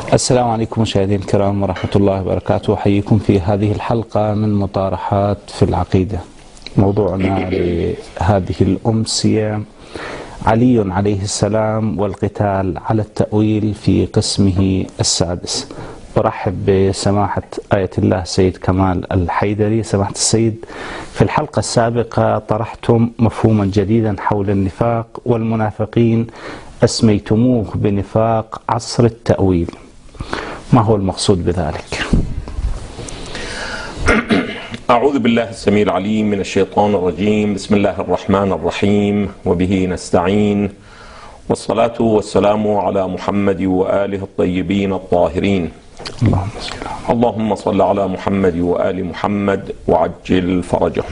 السلام عليكم مشاهدينا الكرام ورحمة الله وبركاته. أحييكم في هذه الحلقة من مطارحات في العقيدة. موضوعنا لهذه الأمسية علي عليه السلام والقتال على التأويل في قسمه السادس. برحب بسماحة آية الله سيد كمال الحيدري. سماحة السيد، في الحلقة السابقة طرحتم مفهوما جديدا حول النفاق والمنافقين، أسميتموه بنفاق عصر التأويل. ما هو المقصود بذلك؟ أعوذ بالله السميع العليم من الشيطان الرجيم. بسم الله الرحمن الرحيم، وبه نستعين، والصلاة والسلام على محمد وآله الطيبين الطاهرين. اللهم صل على محمد وآل محمد وعجل فرجهم.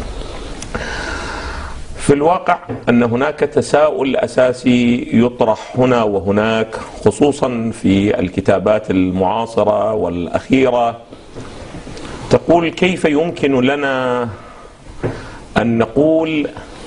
في الواقع أن هناك تساؤل أساسي يطرح هنا وهناك، خصوصا في الكتابات المعاصرة والأخيرة، تقول: كيف يمكن لنا أن نقول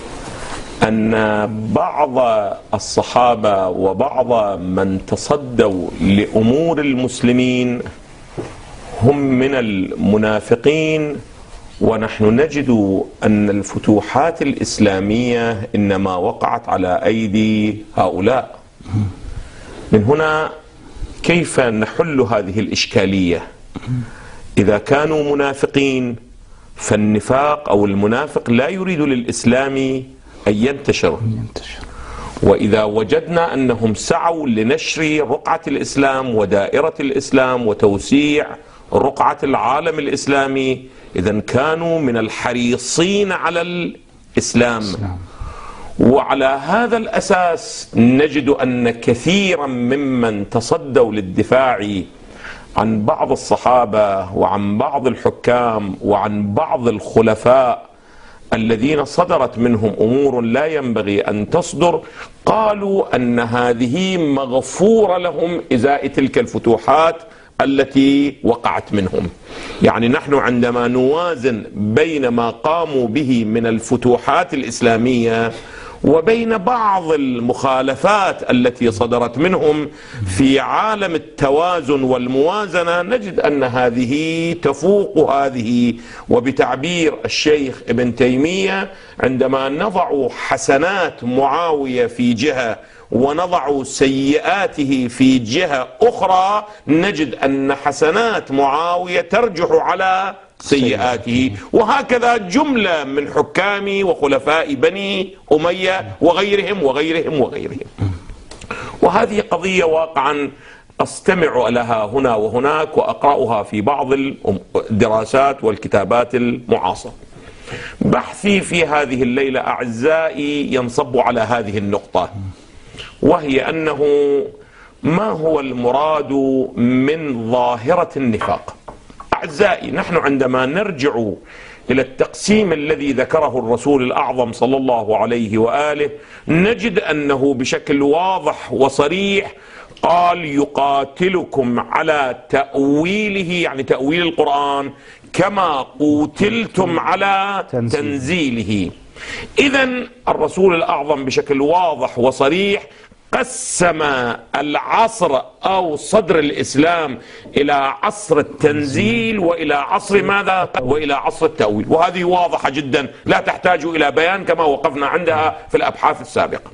أن بعض الصحابة وبعض من تصدوا لأمور المسلمين هم من المنافقين، ونحن نجد أن الفتوحات الإسلامية إنما وقعت على أيدي هؤلاء؟ من هنا كيف نحل هذه الإشكالية؟ إذا كانوا منافقين فالنفاق أو المنافق لا يريد للإسلام أن ينتشر، وإذا وجدنا أنهم سعوا لنشر رقعة الإسلام ودائرة الإسلام وتوسيع رقعة العالم الإسلامي، إذن كانوا من الحريصين على الإسلام. وعلى هذا الأساس نجد أن كثيرا ممن تصدوا للدفاع عن بعض الصحابة وعن بعض الحكام وعن بعض الخلفاء الذين صدرت منهم أمور لا ينبغي أن تصدر، قالوا أن هذه مغفورة لهم إزاء تلك الفتوحات التي وقعت منهم. يعني نحن عندما نوازن بين ما قاموا به من الفتوحات الإسلامية وبين بعض المخالفات التي صدرت منهم في عالم التوازن والموازنة، نجد أن هذه تفوق هذه. وبتعبير الشيخ ابن تيمية: عندما نضع حسنات معاوية في جهة ونضع سيئاته في جهة أخرى، نجد أن حسنات معاوية ترجح على سيئاته. وهكذا جملة من حكام وخلفاء بني أمية وغيرهم وغيرهم وغيرهم. وهذه قضية واقعا أستمع لها هنا وهناك وأقرأها في بعض الدراسات والكتابات المعاصرة. بحثي في هذه الليلة أعزائي ينصب على هذه النقطة، وهي أنه ما هو المراد من ظاهرة النفاق؟ أعزائي، نحن عندما نرجع إلى التقسيم الذي ذكره الرسول الأعظم صلى الله عليه وآله، نجد أنه بشكل واضح وصريح قال: يقاتلكم على تأويله، يعني تأويل القرآن، كما قوتلتم على تنزيله. إذن الرسول الأعظم بشكل واضح وصريح قسم العصر أو صدر الإسلام إلى عصر التنزيل وإلى عصر ماذا؟ وإلى عصر التأويل. وهذه واضحة جدا لا تحتاج إلى بيان كما وقفنا عندها في الأبحاث السابقة.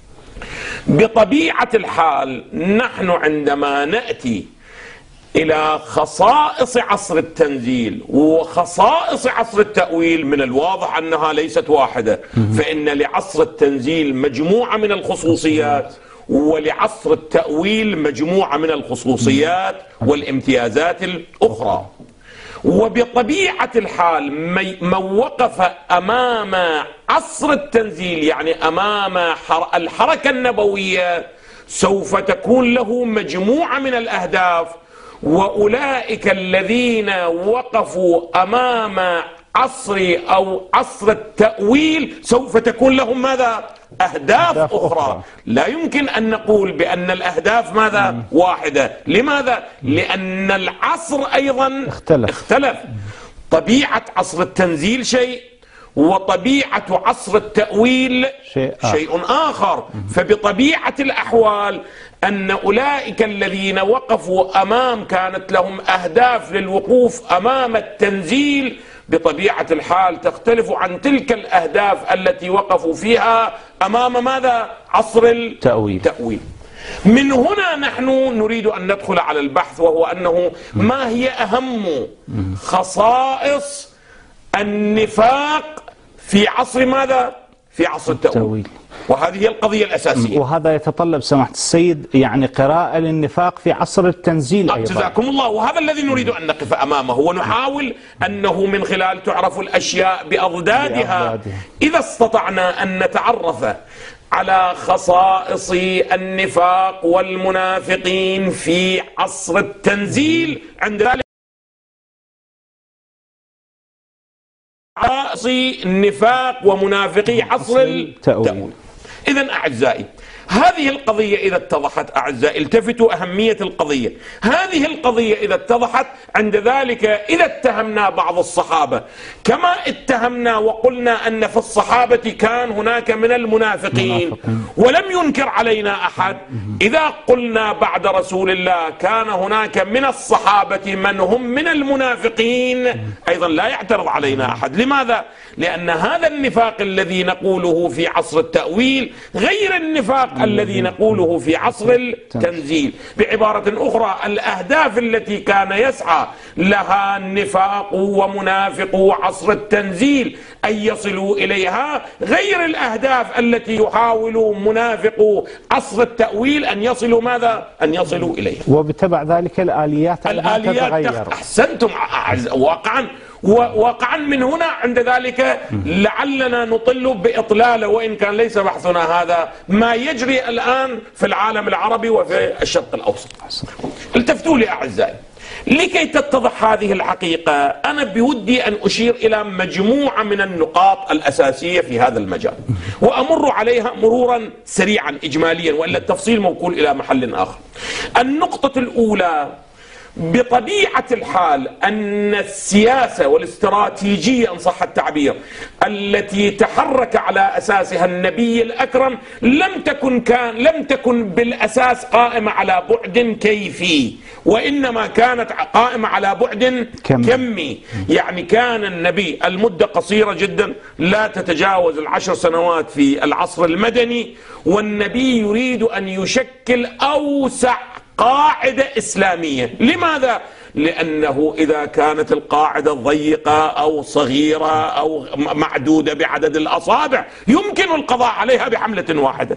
بطبيعة الحال نحن عندما نأتي إلى خصائص عصر التنزيل وخصائص عصر التأويل، من الواضح أنها ليست واحدة، فإن لعصر التنزيل مجموعة من الخصوصيات ولعصر التأويل مجموعة من الخصوصيات والامتيازات الأخرى. وبطبيعة الحال من وقف أمام عصر التنزيل، يعني أمام الحركة النبوية، سوف تكون له مجموعة من الأهداف. وأولئك الذين وقفوا أمام عصر أو عصر التأويل سوف تكون لهم ماذا؟ أهداف أخرى. لا يمكن أن نقول بأن الأهداف ماذا؟ واحدة. لماذا؟ لأن العصر أيضا اختلف. طبيعة عصر التنزيل شيء، وطبيعة عصر التأويل شيء آخر. فبطبيعة الأحوال أن أولئك الذين وقفوا أمام، كانت لهم أهداف للوقوف أمام التنزيل، بطبيعة الحال تختلف عن تلك الأهداف التي وقفوا فيها أمام ماذا؟ عصر التأويل. من هنا نحن نريد أن ندخل على البحث، وهو أنه ما هي أهم خصائص النفاق في عصر ماذا؟ في عصر التأويل. وهذه هي القضية الأساسية، وهذا يتطلب سماحة السيد يعني قراءة للنفاق في عصر التنزيل أيضا. جزاكم الله. وهذا الذي نريد أن نقف أمامه ونحاول أنه من خلال تعرف الأشياء بأضدادها. إذا استطعنا أن نتعرف على خصائص النفاق والمنافقين في عصر التنزيل، عند ذلك خصائص النفاق ومنافقي عصر التأويل. إذن أعزائي، هذه القضية إذا اتضحت، أعزائي التفتوا أهمية القضية، هذه القضية إذا اتضحت، عند ذلك إذا اتهمنا بعض الصحابة كما اتهمنا وقلنا أن في الصحابة كان هناك من المنافقين ولم ينكر علينا أحد، إذا قلنا بعد رسول الله كان هناك من الصحابة من هم من المنافقين، أيضا لا يعترض علينا أحد. لماذا؟ لأن هذا النفاق الذي نقوله في عصر التأويل غير النفاق الذي نقوله في عصر التنزيل. بعبارة أخرى، الأهداف التي كان يسعى لها النفاق ومنافق عصر التنزيل أن يصلوا إليها غير الأهداف التي يحاول منافق عصر التأويل أن يصلوا ماذا؟ أن يصلوا إليها. وبتبع ذلك الآليات تتغير. أحسنتم واقعا من هنا عند ذلك لعلنا نطل بإطلالة، وإن كان ليس بحثنا هذا، ما يجري الآن في العالم العربي وفي الشرق الأوسط. التفتوا لي أعزائي، لكي تتضح هذه الحقيقة أنا بودي أن أشير إلى مجموعة من النقاط الأساسية في هذا المجال، وأمر عليها مرورا سريعا إجماليا، وإلا التفصيل موكول إلى محل آخر. النقطة الأولى، بطبيعة الحال أن السياسة والاستراتيجية إن صح التعبير التي تحرك على أساسها النبي الأكرم لم تكن بالأساس قائمة على بعد كيفي، وإنما كانت قائمة على بعد كمي. يعني كان النبي المدة قصيرة جدا، لا تتجاوز 10 سنوات في العصر المدني، والنبي يريد أن يشكل أوسع قاعدة إسلامية. لماذا؟ لأنه إذا كانت القاعدة ضيقة أو صغيرة أو معدودة بعدد الأصابع يمكن القضاء عليها بحملة واحدة.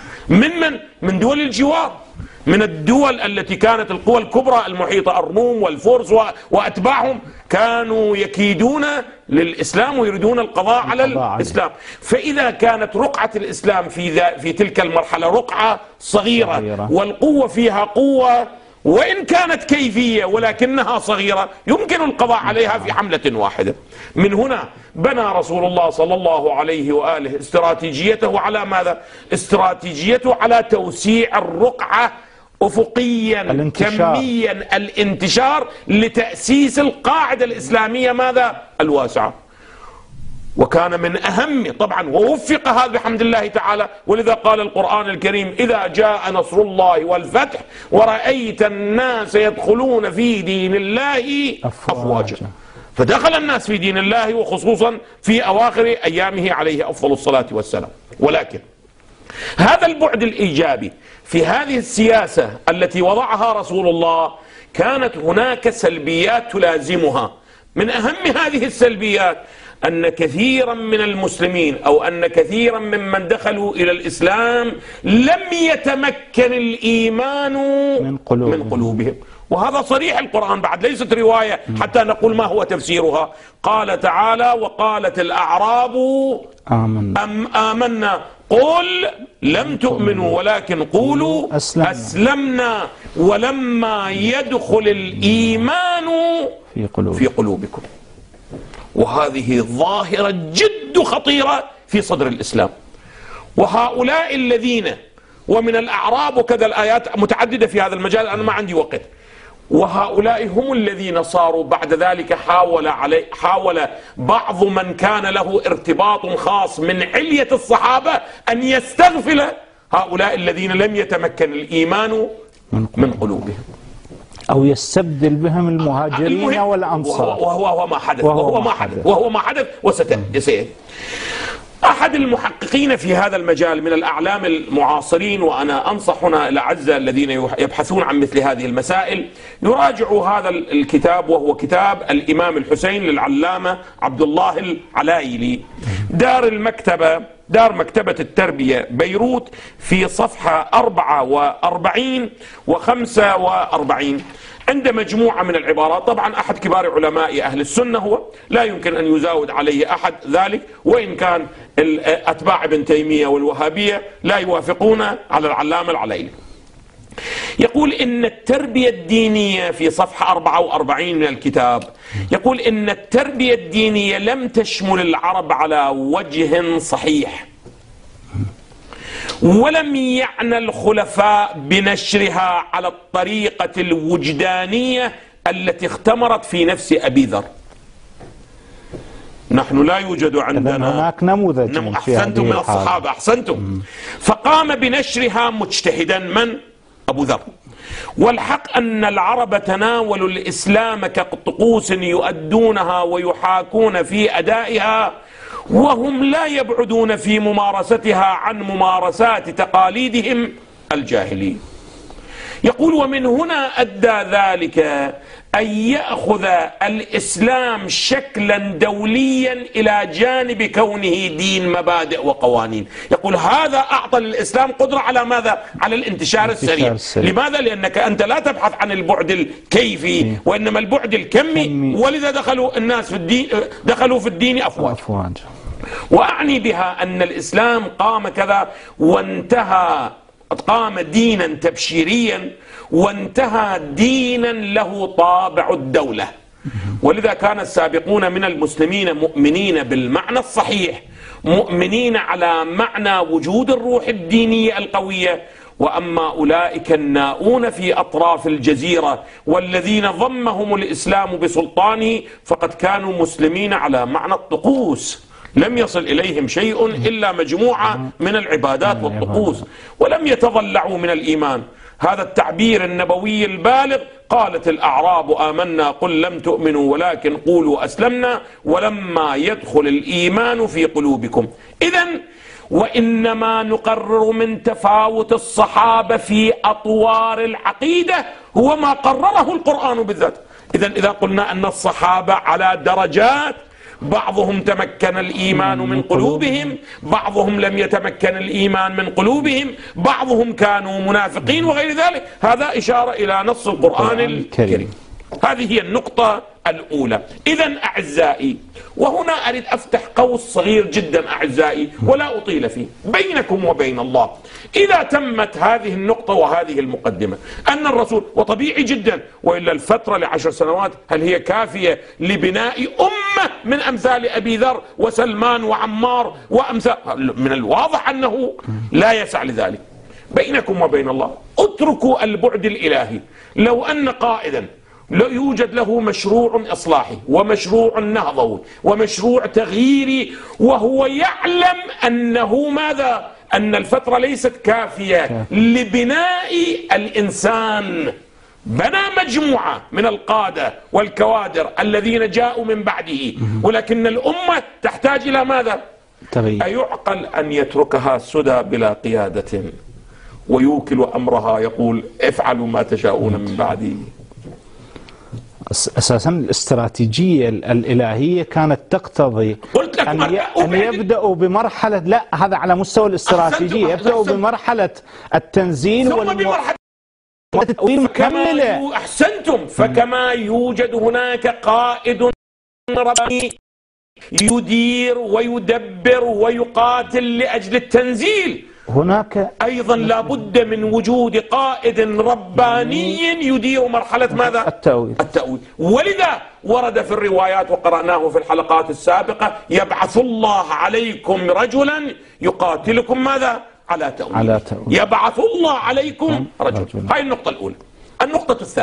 من دول الجوار، من الدول التي كانت القوى الكبرى المحيطة، الروم والفرس وأتباعهم، كانوا يكيدون للإسلام ويريدون القضاء على الإسلام. فإذا كانت رقعة الإسلام في تلك المرحلة رقعة صغيرة والقوة فيها قوة وإن كانت كيفية ولكنها صغيرة، يمكن القضاء عليها في حملة واحدة. من هنا بنى رسول الله صلى الله عليه وآله استراتيجيته على ماذا؟ استراتيجيته على توسيع الرقعة أفقيا كميا، الانتشار، لتأسيس القاعدة الإسلامية ماذا؟ الواسعة. وكان من أهم طبعا، ووفق هذا بحمد الله تعالى، ولذا قال القرآن الكريم: إذا جاء نصر الله والفتح ورأيت الناس يدخلون في دين الله أفواجا. فدخل الناس في دين الله، وخصوصا في أواخر أيامه عليه أفضل الصلاة والسلام. ولكن هذا البعد الإيجابي في هذه السياسة التي وضعها رسول الله، كانت هناك سلبيات تلازمها. من أهم هذه السلبيات أن كثيرا من المسلمين أو أن كثيرا ممن دخلوا إلى الإسلام لم يتمكن الإيمان من قلوبهم. وهذا صريح القرآن بعد، ليست رواية حتى نقول ما هو تفسيرها. قال تعالى: وقالت الأعراب آمنا قل لم تؤمنوا ولكن قولوا أسلمنا ولما يدخل الإيمان في قلوبكم. وهذه ظاهرة جد خطيرة في صدر الإسلام. وهؤلاء الذين، ومن الأعراب، وكذا الآيات متعددة في هذا المجال، أنا ما عندي وقت، وهؤلاء هم الذين صاروا بعد ذلك حاول بعض من كان له ارتباط خاص من علية الصحابة أن يستغفل هؤلاء الذين لم يتمكن الإيمان من قلوبهم، أو يستبدل بهم المهاجرين والأنصار، وهو ما حدث وسيأتي. أحد المحققين في هذا المجال من الأعلام المعاصرين، وأنا أنصح هنا الأعزاء الذين يبحثون عن مثل هذه المسائل يراجعوا هذا الكتاب، وهو كتاب الإمام الحسين للعلامة عبد الله العلايلي، دار مكتبة التربية بيروت، في صفحة 44 و45 عند مجموعة من العبارات. طبعا أحد كبار علماء أهل السنة هو، لا يمكن أن يزاود عليه أحد ذلك، وإن كان أتباع ابن تيمية والوهابية لا يوافقون على العلامة العلايلي. يقول إن التربية الدينية في صفحة 44 من الكتاب، يقول إن التربية الدينية لم تشمل العرب على وجه صحيح، ولم يعنى الخلفاء بنشرها على الطريقة الوجدانية التي اختمرت في نفس أبي ذر. نحن لا يوجد عندنا هناك نموذج أحسنتم من الصحابة، أحسنتم. فقام بنشرها مجتهدا من؟ أبو ذر. والحق أن العرب تناولوا الإسلام كطقوس يؤدونها ويحاكون في أدائها، وهم لا يبعدون في ممارستها عن ممارسات تقاليدهم الجاهلية. يقول ومن هنا أدى ذلك أن يأخذ الإسلام شكلا دوليا إلى جانب كونه دين مبادئ وقوانين. يقول هذا أعطى للإسلام قدرة على ماذا؟ على الانتشار السريع. لماذا؟ لأنك أنت لا تبحث عن البعد الكيفي وإنما البعد الكمي، ولذا دخلوا الناس في الدين، دخلوا في الدين أفواج. وأعني بها أن الإسلام قام كذا وانتهى، قام دينا تبشيريا وانتهى دينا له طابع الدولة. ولذا كان السابقون من المسلمين مؤمنين بالمعنى الصحيح، مؤمنين على معنى وجود الروح الدينية القوية. وأما أولئك الناؤون في أطراف الجزيرة والذين ضمهم الإسلام بسلطانه فقد كانوا مسلمين على معنى الطقوس، لم يصل إليهم شيء إلا مجموعة من العبادات والطقوس، ولم يتضلعوا من الإيمان. هذا التعبير النبوي البالغ، قالت الأعراب آمنا قل لم تؤمنوا ولكن قولوا أسلمنا ولما يدخل الإيمان في قلوبكم. إذن وإنما نقرر من تفاوت الصحابة في أطوار العقيدة هو ما قرره القرآن بالذات. إذن إذا قلنا أن الصحابة على درجات، بعضهم تمكن الإيمان من قلوبهم، بعضهم لم يتمكن الإيمان من قلوبهم، بعضهم كانوا منافقين وغير ذلك، هذا إشارة إلى نص القرآن الكريم. هذه هي النقطة الأولى. إذن أعزائي، وهنا أريد أفتح قوس صغير جدا أعزائي ولا أطيل فيه بينكم وبين الله. إذا تمت هذه النقطة وهذه المقدمة أن الرسول، وطبيعي جدا وإلا الفترة ل10 سنوات هل هي كافية لبناء أمة من أمثال أبي ذر وسلمان وعمار وأمثال؟ من الواضح أنه لا يسع لذلك. بينكم وبين الله اتركوا البعد الإلهي. لو أن قائدا لا يوجد له مشروع إصلاحي ومشروع نهضوي ومشروع تغييري، وهو يعلم أنه ماذا؟ أن الفترة ليست كافية لبناء الإنسان، بنى مجموعة من القادة والكوادر الذين جاءوا من بعده، ولكن الأمة تحتاج إلى ماذا؟ أيعقل أن يتركها سدى بلا قيادة ويوكل أمرها يقول افعلوا ما تشاءون من بعدي؟ أساسا الاستراتيجية الإلهية كانت تقتضي أن يبدأوا بمرحلة، لا هذا على مستوى الاستراتيجية، يبدأوا بمرحلة التنزيل والتطوير مكملة. أحسنتم. فكما يوجد هناك قائد رباني يدير ويدبر ويقاتل لأجل التنزيل، هناك أيضا لابد من وجود قائد رباني يدير مرحلة ماذا؟ التأويل. ولذا ورد في الروايات وقرأناه في الحلقات السابقة يبعث الله عليكم رجلا يقاتلكم ماذا؟ على تأويل. يبعث الله عليكم رجلا. هاي النقطة الأولى. النقطة الثانية،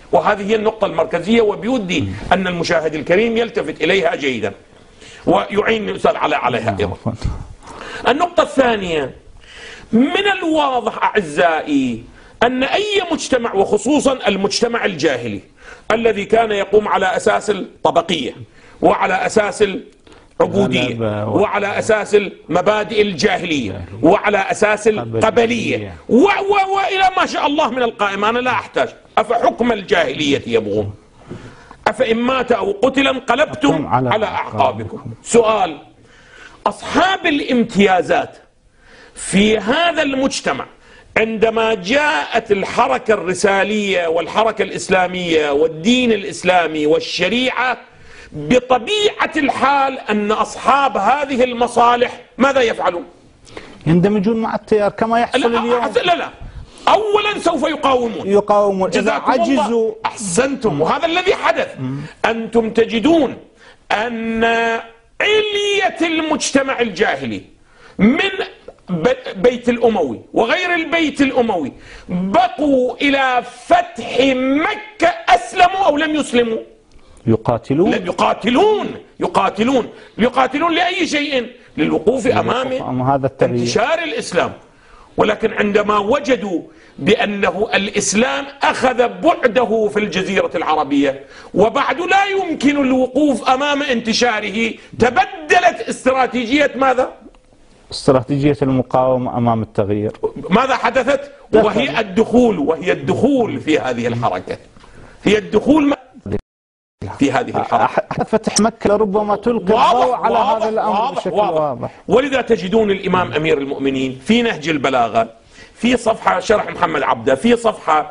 وهذه هي النقطة المركزية، وبيودي أن المشاهد الكريم يلتفت إليها جيدا ويعين الأستاذ عليها أيضا. النقطة الثانية، من الواضح أعزائي أن أي مجتمع، وخصوصا المجتمع الجاهلي الذي كان يقوم على أساس الطبقية وعلى أساس العبودية وعلى أساس المبادئ الجاهلية وعلى أساس القبلية وإلى ما شاء الله من القائمة، أنا لا أحتاج، أفحكم الجاهلية يبغون أفإن مات أو قتل انقلبتم على أعقابكم. سؤال: أصحاب الامتيازات في هذا المجتمع عندما جاءت الحركة الرسالية والحركة الإسلامية والدين الإسلامي والشريعة، بطبيعة الحال أن أصحاب هذه المصالح ماذا يفعلون؟ يندمجون مع التيار كما يحصل اليوم. لا، أولا سوف يقاومون إذا عجزوا. أحسنتم، وهذا الذي حدث. أنتم تجدون أن علية المجتمع الجاهلي من بيت الأموي وغير البيت الأموي بقوا إلى فتح مكة، أسلموا أو لم يسلموا؟ يقاتلون لأي شيء؟ للوقوف أمام هذا انتشار الإسلام. ولكن عندما وجدوا بأنه الإسلام أخذ بعده في الجزيرة العربية وبعد لا يمكن الوقوف أمام انتشاره، تبدلت استراتيجية ماذا؟ استراتيجية المقاومة أمام التغيير. ماذا حدثت؟ وهي الدخول في هذه الحركة، هي الدخول في هذه الحركة. فتح مكة لربما تلقي الضوء على هذا الأمر بشكل واضح. ولذا تجدون الإمام أمير المؤمنين في نهج البلاغة في صفحة شرح محمد عبده في صفحة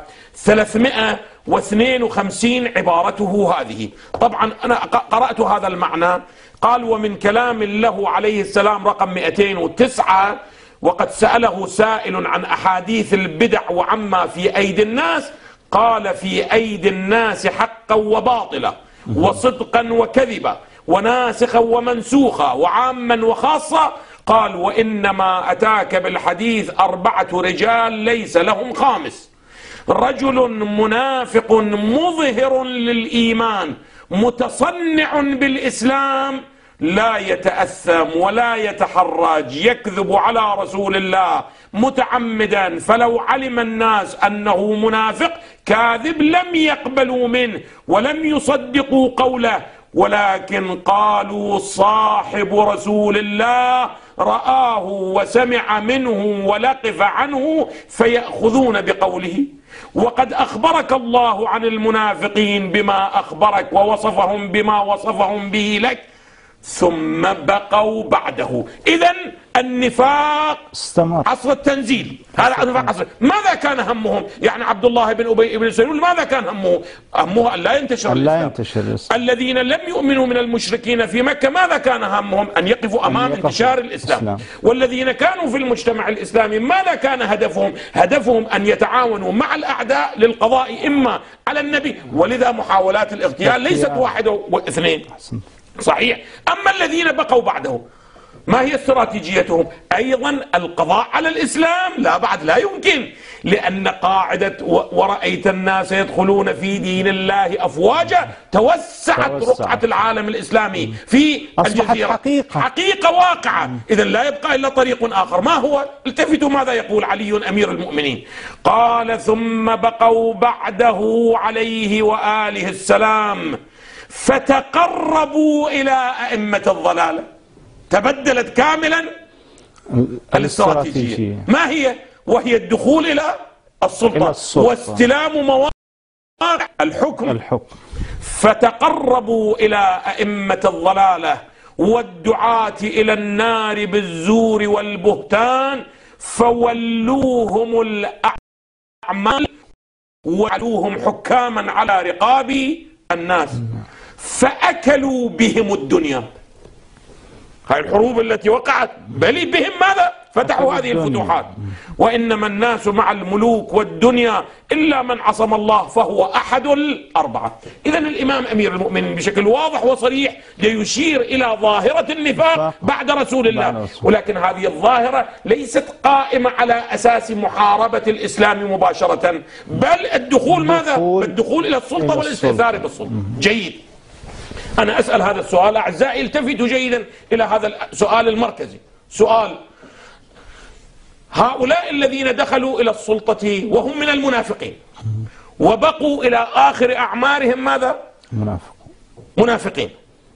352 عبارته هذه. طبعا أنا قرأت هذا المعنى. قال: ومن كلام له عليه السلام رقم 209: وقد سأله سائل عن أحاديث البدع وعما في أيدي الناس، قال: في أيدي الناس حقا وباطلا وصدقا وكذبا وناسخا ومنسوخا وعاما وخاصة. قال: وإنما أتاك بالحديث 4 رجال ليس لهم خامس: رجل منافق مظهر للإيمان متصنع بالإسلام لا يتأثم ولا يتحرج، يكذب على رسول الله متعمدا، فلو علم الناس أنه منافق كاذب لم يقبلوا منه ولم يصدقوا قوله، ولكن قالوا صاحب رسول الله رآه وسمع منه ولقف عنه فيأخذون بقوله. وقد أخبرك الله عن المنافقين بما أخبرك ووصفهم بما وصفهم به لك، ثم بقوا بعده. إذن النفاق استمر عصر التنزيل. هذا النفاق عصر. ماذا كان همهم؟ يعني عبد الله بن أبي بن سلول ماذا كان همه؟ همه أن لا ينتشر الإسلام. الذين لم يؤمنوا من المشركين في مكة ماذا كان همهم؟ أن يقفوا أمام انتشار الإسلام. والذين كانوا في المجتمع الإسلامي ماذا كان هدفهم؟ هدفهم أن يتعاونوا مع الأعداء للقضاء إما على النبي. ولذا محاولات الاغتيال ليست 1 و2. صحيح. أما الذين بقوا بعده ما هي استراتيجيتهم؟ أيضا القضاء على الإسلام. لا، بعد لا يمكن، لأن قاعدة ورأيت الناس يدخلون في دين الله أفواجا توسعت رقعة العالم الإسلامي في الجزيرة، حقيقة واقعة. إذا لا يبقى إلا طريق آخر. ما هو؟ التفتوا ماذا يقول علي أمير المؤمنين. قال: ثم بقوا بعده عليه وآله السلام فتقربوا إلى أئمة الضلالة. تبدلت كاملا الاستراتيجية. ما هي؟ وهي الدخول إلى السلطة واستلام مواقع الحكم. فتقربوا إلى أئمة الضلالة والدعاة إلى النار بالزور والبهتان فولوهم الأعمال وجعلوهم حكاما على رقاب الناس فأكلوا بهم الدنيا. هاي الحروب التي وقعت بلي بهم ماذا؟ فتحوا هذه الفتوحات. وإنما الناس مع الملوك والدنيا إلا من عصم الله فهو أحد الأربعة. إذا الإمام أمير المؤمنين بشكل واضح وصريح يشير إلى ظاهرة النفاق بعد رسول الله، ولكن هذه الظاهرة ليست قائمة على أساس محاربة الإسلام مباشرة، بل الدخول ماذا؟ الدخول إلى السلطة والاستئثار بالسلطة. جيد. أنا أسأل هذا السؤال أعزائي، التفتوا جيدا إلى هذا السؤال المركزي. سؤال: هؤلاء الذين دخلوا إلى السلطة وهم من المنافقين وبقوا إلى آخر أعمارهم ماذا؟ منافقين،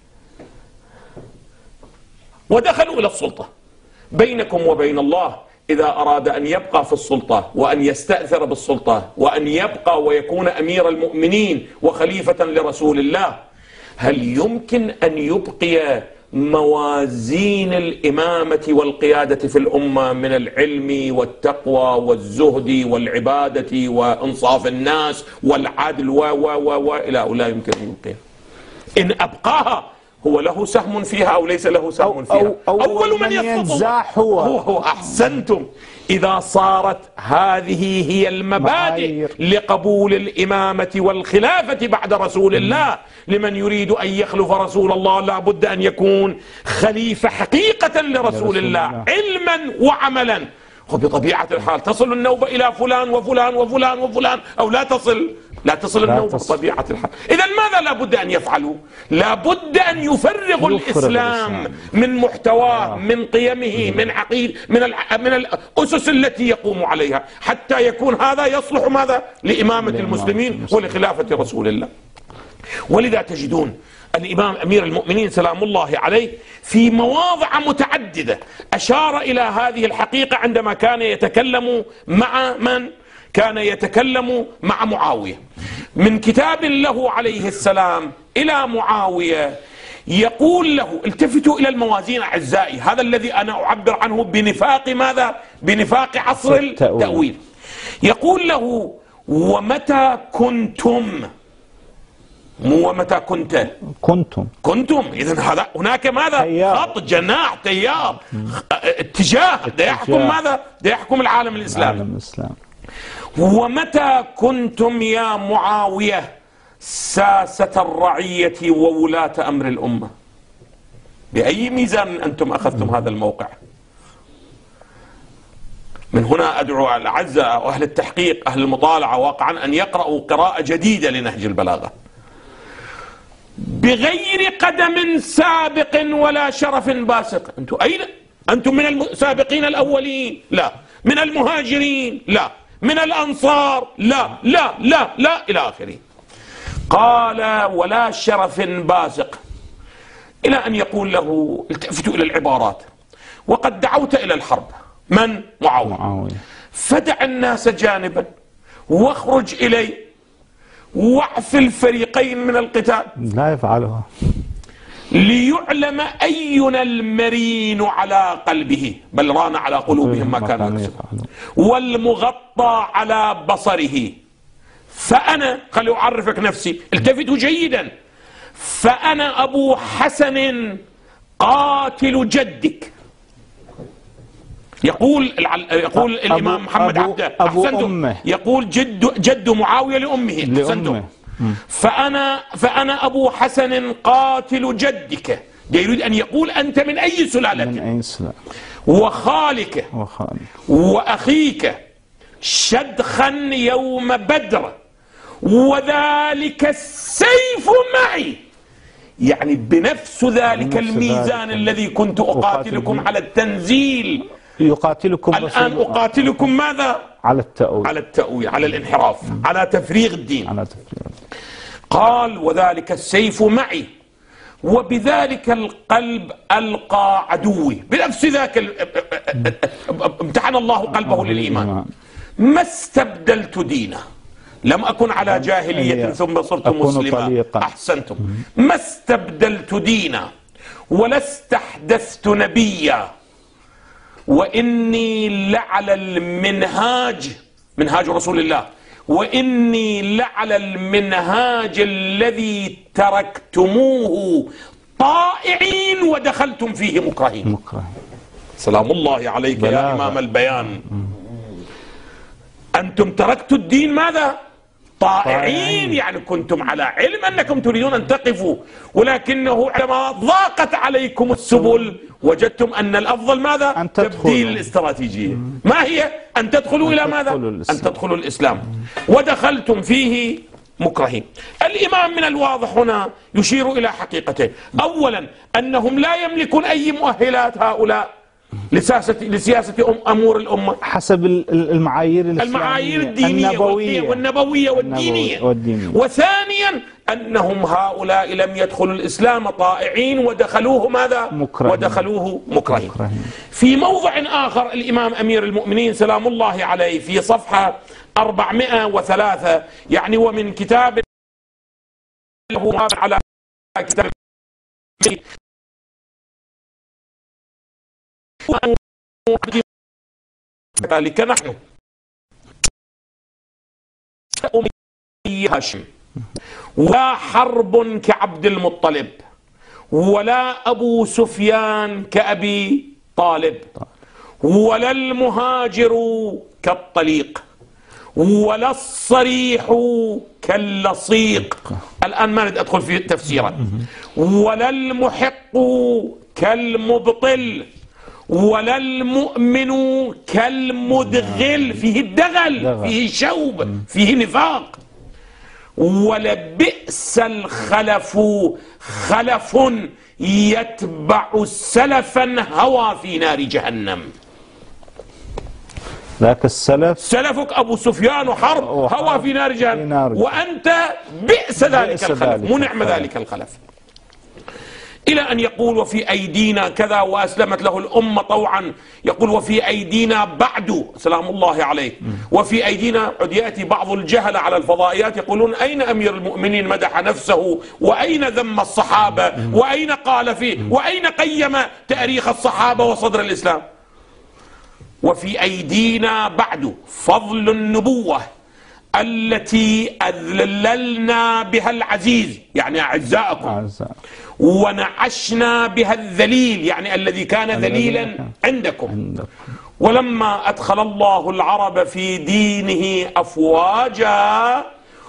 ودخلوا إلى السلطة. بينكم وبين الله إذا أراد أن يبقى في السلطة وأن يستأثر بالسلطة وأن يبقى ويكون أمير المؤمنين وخليفة لرسول الله، هل يمكن أن يبقي موازين الإمامة والقيادة في الأمة من العلم والتقوى والزهد والعبادة وإنصاف الناس والعدل لا يمكن أن يبقيها؟ إن أبقاها هو له سهم فيها أو ليس له سهم فيها؟ أول من يسقط هو. أحسنتم. إذا صارت هذه هي المبادئ لقبول الإمامة والخلافة بعد رسول الله، لمن يريد أن يخلف رسول الله لا بد أن يكون خليفة حقيقة لرسول الله علما وعملا. وبطبيعة الحال تصل النوبة إلى فلان وفلان وفلان وفلان أو لا تصل؟ لا تصل النوبة بطبيعة الحال. إذا ماذا لا بد أن يفعلوا؟ لا بد أن يفرغوا الإسلام من محتواه، من قيمه، من عقيد، من الأسس التي يقوم عليها، حتى يكون هذا يصلح ماذا؟ لإمامة المسلمين ولخلافة رسول الله. ولذا تجدون الإمام أمير المؤمنين سلام الله عليه في مواضع متعددة أشار إلى هذه الحقيقة عندما كان يتكلم مع من؟ كان يتكلم مع معاوية. من كتاب له عليه السلام إلى معاوية يقول له، التفتوا إلى الموازين أعزائي، هذا الذي أنا أعبر عنه بنفاق ماذا؟ بنفاق عصر التأويل. يقول له: ومتى كنتم، مو ومتى كنتم. إذن هذا هناك ماذا؟ خط، جناح، تيار، اتجاه ده يحكم ماذا؟ ده يحكم العالم الإسلامي. ومتى كنتم يا معاوية ساسة الرعية وولاة أمر الأمة؟ بأي ميزان أنتم أخذتم هذا الموقع؟ من هنا أدعو الأعزاء وأهل التحقيق أهل المطالعة واقعا أن يقرأوا قراءة جديدة لنهج البلاغة. بغير قدم سابق ولا شرف باسق. أنتم أين؟ أنتم من السابقين الأولين؟ لا. من المهاجرين؟ لا. من الأنصار؟ لا لا لا لا إلى آخره. قال: ولا شرف باسق، إلى أن يقول له، التفتوا إلى العبارات: وقد دعوت إلى الحرب. من؟ معاوية. فدع الناس جانبا واخرج إلي واعف الفريقين من القتال. لا يفعلها. ليعلم أينا المرين على قلبه، بل ران على قلوبهم ما كانوا يكسبون، والمغطى على بصره. فأنا، خلي أعرفك نفسي، التفتوا جيدا، فأنا أبو حسن قاتل جدك. يقول الإمام محمد عبده، أحسنتم، يقول جد معاوية لأمه، أحسنتم. فأنا أبو حسن قاتل جدك، يريد أن يقول أنت من أي سلالة؟ وخالك وأخيك شدخا يوم بدر، وذلك السيف معي، يعني بنفس ذلك الميزان الذي كنت أقاتلكم على التنزيل، يقاتلكم الآن أقاتلكم ماذا؟ على التأويل، على الانحراف، على تفريغ الدين. قال: وذلك السيف معي وبذلك القلب ألقى عدوي. بنفس ذاك امتحن الله قلبه للإيمان. ما استبدلت دينه، لم أكن على جاهلية ثم صرت مسلما. أحسنتم. ما استبدلت دينا ولا استحدثت نبيا، وإني لعلى المنهاج، منهاج رسول الله، وإني لعلى المنهاج الذي تركتموه طائعين ودخلتم فيه مكرهين. سلام الله عليك يا إمام البيان. أنتم تركتوا الدين ماذا؟ طائعين، يعني كنتم على علم أنكم تريدون أن تقفوا، ولكنه عندما ضاقت عليكم السبل وجدتم أن الأفضل ماذا؟ تبديل الاستراتيجية. ما هي؟ أن تدخلوا إلى ماذا؟ أن تدخلوا الإسلام، ودخلتم فيه مكرهين. الإمام من الواضح هنا يشير إلى حقيقتين. أولا أنهم لا يملكون أي مؤهلات هؤلاء لسياسة أمور الأمة حسب المعايير الدينية والنبوية والدينية. وثانيا أنهم هؤلاء لم يدخلوا الإسلام طائعين ودخلوه ماذا؟ ودخلوه مكرهين. في موضع آخر الإمام أمير المؤمنين سلام الله عليه في صفحة 403، يعني ومن كتاب له على كتاب ذلك نحن هاشم ولا حرب كعبد المطلب ولا أبو سفيان كأبي طالب ولا المهاجر كالطليق ولا الصريح كاللصيق. الآن ما نريد أدخل في تفسيرا. ولا المحق كالمبطل ولا المؤمن كالمدغل، فيه الدغل، فيه شوب، فيه نفاق. ولبئس الخلف خلف يتبع سلفا هوى في نار جهنم. ذاك السلف سلفك أبو سفيان وحرب هوى في نار جهنم، وأنت بئس ذلك الخلف، منعم ذلك الخلف. إلى أن يقول وفي أيدينا كذا وأسلمت له الأمة طوعا، يقول وفي أيدينا بعد سلام الله عليه، وفي أيدينا. قد يأتي بعض الجهل على الفضائيات يقولون أين أمير المؤمنين مدح نفسه، وأين ذم الصحابة، وأين قال فيه، وأين قيم تاريخ الصحابة وصدر الإسلام. وفي أيدينا بعد فضل النبوة التي أذللنا بها العزيز، يعني أعزائكم، ونعشنا بها الذليل، يعني الذي كان ذليلا عندكم. ولما أدخل الله العرب في دينه أفواجا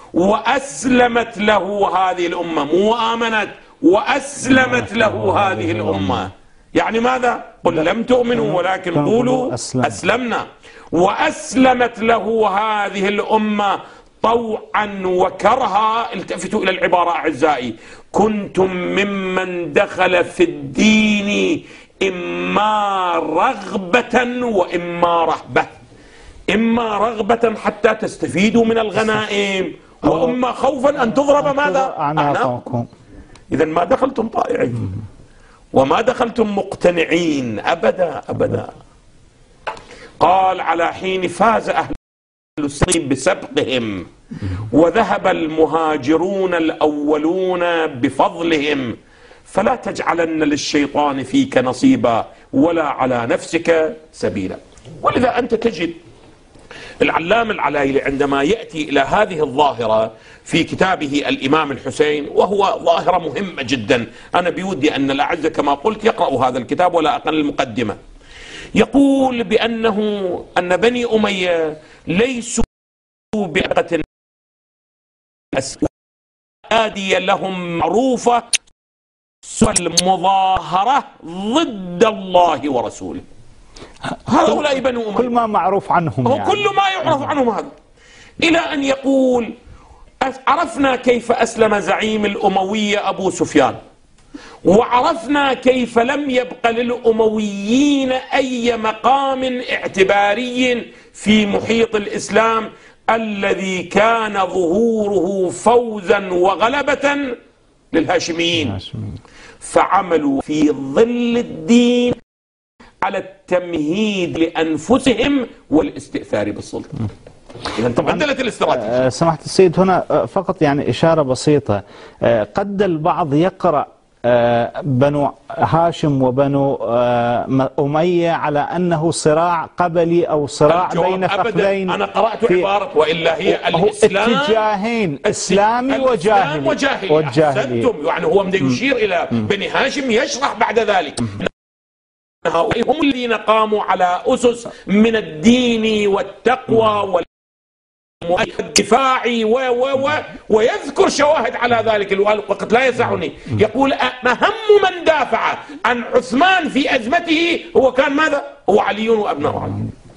وأسلمت له هذه الأمة، مو آمنت، وأسلمت له هذه الأمة. يعني ماذا؟ قل لم تؤمنوا ولكن قولوا أسلمنا. وأسلمت له هذه الأمة طوعا وكرها. التفتوا إلى العبارة أعزائي. كنتم ممن دخل في الدين إما رغبة وإما رهبة. إما رغبة حتى تستفيدوا من الغنائم، وإما خوفا أن تضرب ماذا؟ أعناقكم. إذن ما دخلتم طائعين وما دخلتم مقتنعين أبدا أبدا. قال على حين فاز أهل السبق بسبقهم وذهب المهاجرون الأولون بفضلهم، فلا تجعلن للشيطان فيك نصيبا ولا على نفسك سبيلا. ولذا أنت تجد العلامة العلايلي عندما يأتي إلى هذه الظاهرة في كتابه الإمام الحسين، وهو ظاهرة مهمة جدا، أنا بودي أن الأعزة كما قلت يقرأوا هذا الكتاب ولا أقل المقدمة. يقول أن بني أمية ليسوا بأقة الأسادية لهم معروفة سوى المظاهرة ضد الله ورسوله. هؤلاء بنو أمية كل ما معروف عنهم، هو يعني كل ما يعرف عنهم هذا. إلى أن يقول عرفنا كيف أسلم زعيم الأموية أبو سفيان، وعرفنا كيف لم يبق للأمويين أي مقام اعتباري في محيط الإسلام الذي كان ظهوره فوزا وغلبة للهاشميين، فعملوا في ظل الدين على التمهيد لأنفسهم والاستئثار بالسلطة. إذا تبدلت الاستراتيجية. سماحة السيد، هنا فقط يعني إشارة بسيطة. قد البعض يقرأ بنو هاشم وبنو أمية على أنه صراع قبلي أو صراع بين فخذين. أنا قرأت عبارة وإلا هي الإسلام اتجاهين، إسلامي وجاهلي. أحسنتم، يعني هو يشير إلى بني هاشم، يشرح بعد ذلك هؤلاء هم الذين قاموا على أسس من الدين والتقوى والدفاع ويذكر شواهد على ذلك. الوقت لا يسعني. يقول أهم من دافع عن عثمان في أزمته هو كان ماذا؟ هو علي وأبناء علي،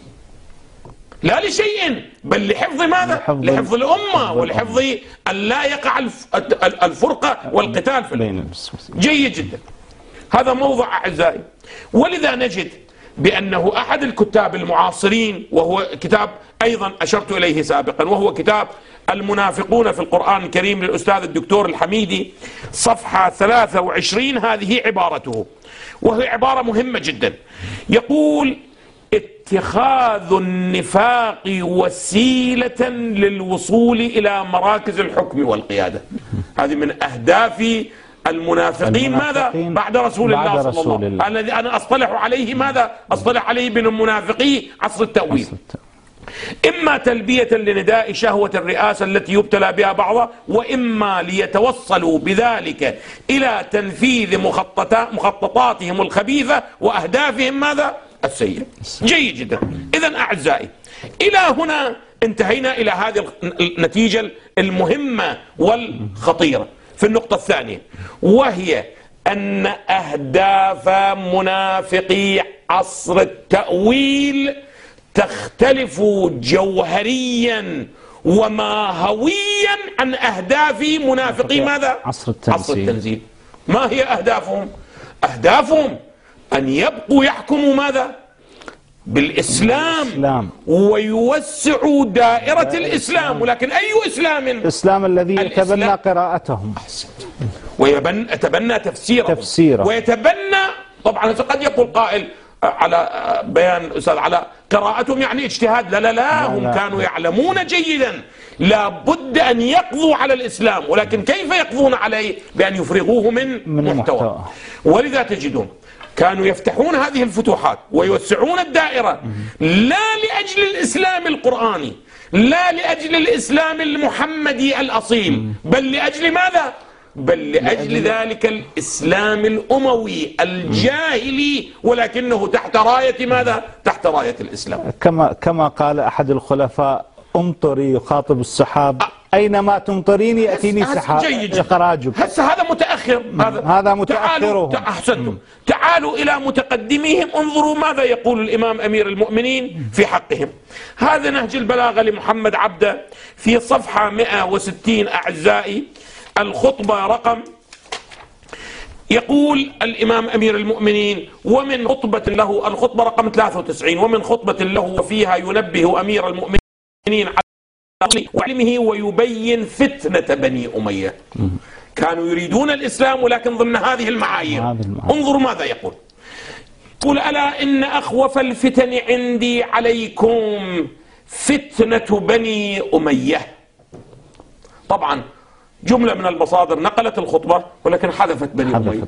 لا لشيء بل لحفظ ماذا؟ لحفظ الأمة ولحفظ أن لا يقع الفرقة والقتال في الأمة. جيد جدا. هذا موضع أعزائي. ولذا نجد بأنه أحد الكتاب المعاصرين، وهو كتاب أيضا أشرت إليه سابقا، وهو كتاب المنافقون في القرآن الكريم للأستاذ الدكتور الحميدي، صفحة 23. هذه عبارته، وهي عبارة مهمة جدا. يقول: اتخاذ النفاق وسيلة للوصول إلى مراكز الحكم والقيادة. هذه من أهداف المنافقين ماذا؟ بعد رسول الله صلى الله عليه وسلم، الذي أنا أصطلح عليه ماذا؟ أصطلح عليه من المنافقي عصر التأويل. إما تلبية لنداء شهوة الرئاسة التي يبتلى بها بعضها، وإما ليتوصلوا بذلك إلى تنفيذ مخططاتهم الخبيثة وأهدافهم ماذا؟ السيئة. جيد جدا. إذن أعزائي، إلى هنا انتهينا إلى هذه النتيجة المهمة والخطيرة في النقطة الثانية، وهي أن أهداف منافقي عصر التأويل تختلف جوهريا وماهويا عن أهداف منافقي ماذا؟ عصر التنزيل. ما هي أهدافهم؟ أهدافهم أن يبقوا يحكموا ماذا؟ بالإسلام ويوسعوا دائرة الإسلام. ولكن أي إسلام؟ الإسلام الذي يتبنى قراءتهم ويتبنى تفسيره ويتبنى. طبعا قد يقول قائل على بيان أستاذ على قراءتهم يعني اجتهاد. لا هم كانوا يعلمون جيدا لا بد أن يقضوا على الإسلام، ولكن كيف يقضون عليه؟ بأن يفرغوه من محتوى. ولذا تجدون كانوا يفتحون هذه الفتوحات ويوسعون الدائرة لا لأجل الإسلام القرآني، لا لأجل الإسلام المحمدي الأصيل، بل لأجل ماذا؟ بل لأجل ذلك الإسلام الأموي الجاهلي، ولكنه تحت راية ماذا؟ تحت راية الإسلام. كما قال أحد الخلفاء: امطري يخاطب السحاب، أينما تمطرين يأتيني خراجك. هذا متأخر. هذا متأخرهم. أحسنتم. تعالوا إلى متقدميهم، انظروا ماذا يقول الإمام أمير المؤمنين في حقهم. هذا نهج البلاغة لمحمد عبده في صفحة 160 أعزائي، الخطبة رقم. يقول الإمام أمير المؤمنين: ومن خطبة له، الخطبة رقم 93، ومن خطبة له وفيها ينبه أمير المؤمنين على وعلمه ويبين فتنة بني أمية. كانوا يريدون الإسلام ولكن ضمن هذه المعايير. انظروا ماذا يقول. يقول: ألا إن أخوف الفتن عندي عليكم فتنة بني أمية. طبعا جملة من المصادر نقلت الخطبة ولكن حذفت بني أمية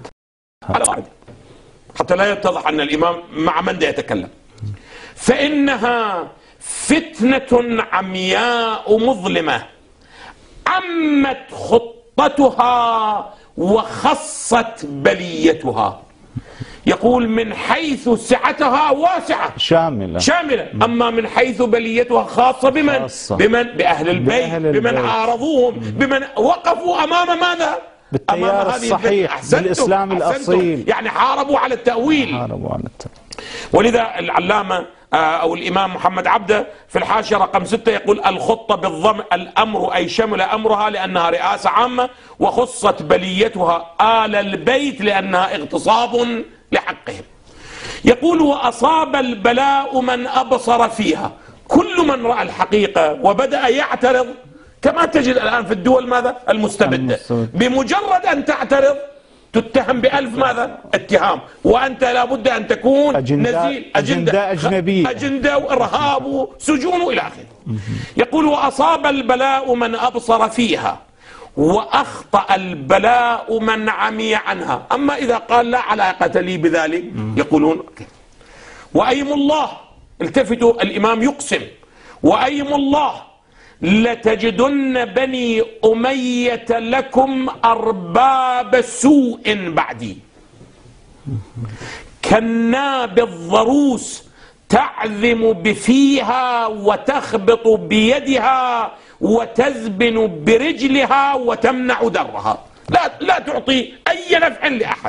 حتى لا يتضح أن الإمام مع من يتكلم. فإنها فتنة عمياء مظلمة عمت خطتها وخصت بليتها. يقول: من حيث سعتها واسعة شاملة، أما من حيث بليتها خاصة بمن؟ بأهل البيت، بمن عارضوهم، بمن وقفوا أمام ماذا؟ بالتيار الصحيح بالإسلام الأصيل، يعني حاربوا على التأويل. ولذا العلامة أو الإمام محمد عبده في الحاشية رقم 6 يقول: الخطة بالضم الأمر أي شمل أمرها لأنها رئاسة عامة، وخصت بليتها آل البيت لأنها اغتصاب لحقهم. يقول: وأصاب البلاء من أبصر فيها. كل من رأى الحقيقة وبدأ يعترض، كما تجد الآن في الدول ماذا؟ المستبدة، بمجرد أن تعترض تتهم ب1000 ماذا؟ اتهام، وأنت لابد أن تكون نزيل أجندة أجنبية، أجندة وإرهاب وسجون إلى آخره. يقول: وأصاب البلاء من أبصر فيها وأخطأ البلاء من عمي عنها. أما إذا قال لا علاقة لي بذلك يقولون وأيم الله، التفتوا، الإمام يقسم: وأيم الله لتجدن بني أمية لكم أرباب سوء بعدي. كالناب الضروس تعذم بفيها وتخبط بيدها وتزبن برجلها وتمنع درها، لا تعطي أي نفع لأحد،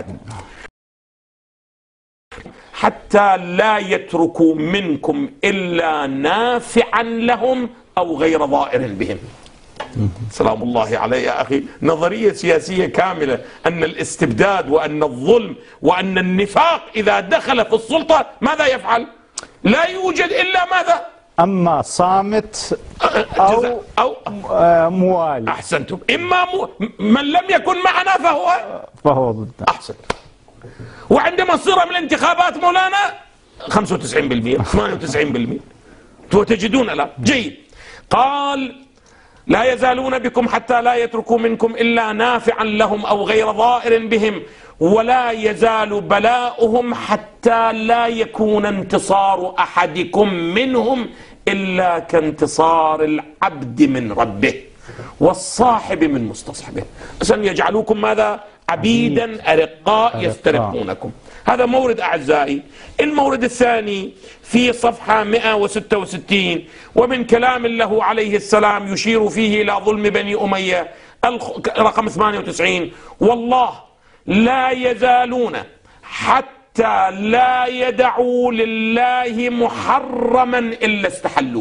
حتى لا يتركوا منكم إلا نافعا لهم أو غير ضائر بهم. سلام الله عليه يا أخي، نظرية سياسية كاملة أن الاستبداد وأن الظلم وأن النفاق إذا دخل في السلطة ماذا يفعل؟ لا يوجد إلا ماذا؟ أما صامت أو موالي. أحسنتم. إما من لم يكن معنا فهو ضد. أحسن. وعندما صير من الانتخابات مولانا 95% 98% وتجدون لا جيد. قال لا يزالون بكم حتى لا يتركوا منكم إلا نافعا لهم أو غير ضائر بهم، ولا يزال بلاؤهم حتى لا يكون انتصار أحدكم منهم إلا كانتصار العبد من ربه والصاحب من مستصحبه، أن يجعلوكم ماذا؟ عبيدا أرقاء يسترقونكم. هذا مورد أعزائي. المورد الثاني في صفحة 166 ومن كلام له عليه السلام يشير فيه إلى ظلم بني أمية، رقم 98: والله لا يزالون حتى لا يدعوا لله محرما إلا استحلوه.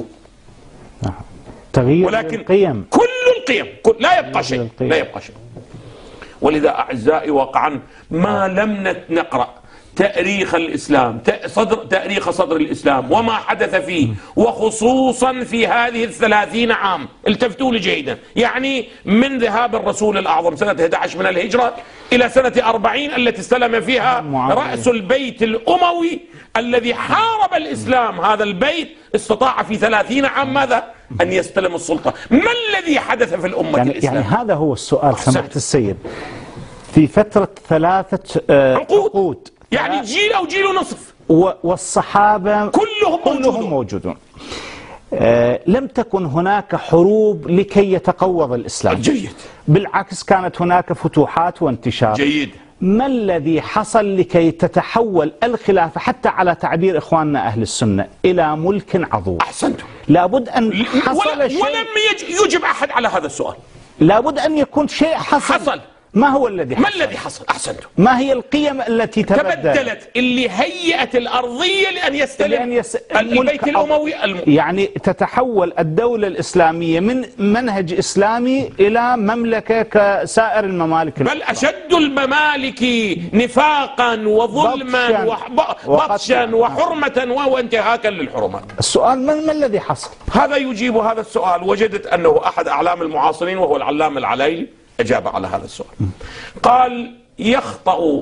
تغيير ولكن القيم، كل القيم لا يبقى شيء، لا يبقى شيء. ولذا أعزائي واقعا ما لم نقرأ تاريخ الإسلام، تاريخ صدر الإسلام وما حدث فيه، وخصوصا في هذه 30 عام، التفتوا لي جيدا، يعني من ذهاب الرسول الأعظم سنة 11 من الهجرة إلى سنة 40 التي استلم فيها رأس البيت الأموي الذي حارب الإسلام. هذا البيت استطاع في 30 عام ماذا؟ أن يستلم السلطة. ما الذي حدث في الأمة الإسلامية؟ يعني هذا هو السؤال سماحة السيد. في فترة 3 عقود، يعني جيل أو جيل ونصف، والصحابة كلهم موجودون. لم تكن هناك حروب لكي يتقوض الإسلام. جيد. بالعكس كانت هناك فتوحات وانتشار. جيد. ما الذي حصل لكي تتحول الخلافة حتى على تعبير إخواننا أهل السنة إلى ملك عظيم؟ أحسنتم. لابد أن حصل شيء، ولم يجب أحد على هذا السؤال. لابد أن يكون شيء حصل. ما هو الذي حصل؟ ما الذي حصل؟ أحسنتم. ما هي القيم التي تبدلت اللي هيئت الأرضية لأن يستلم البيت الأموي يعني تتحول الدولة الإسلامية من منهج إسلامي إلى مملكة كسائر الممالك، بل أشد الممالك نفاقا وظلما وبطشا وحرمة وانتهاكا للحرمات. السؤال ما الذي حصل؟ هذا يجيب هذا السؤال. وجدت أنه أحد أعلام المعاصرين وهو العلامة العلايلي أجاب على هذا السؤال. قال يخطأ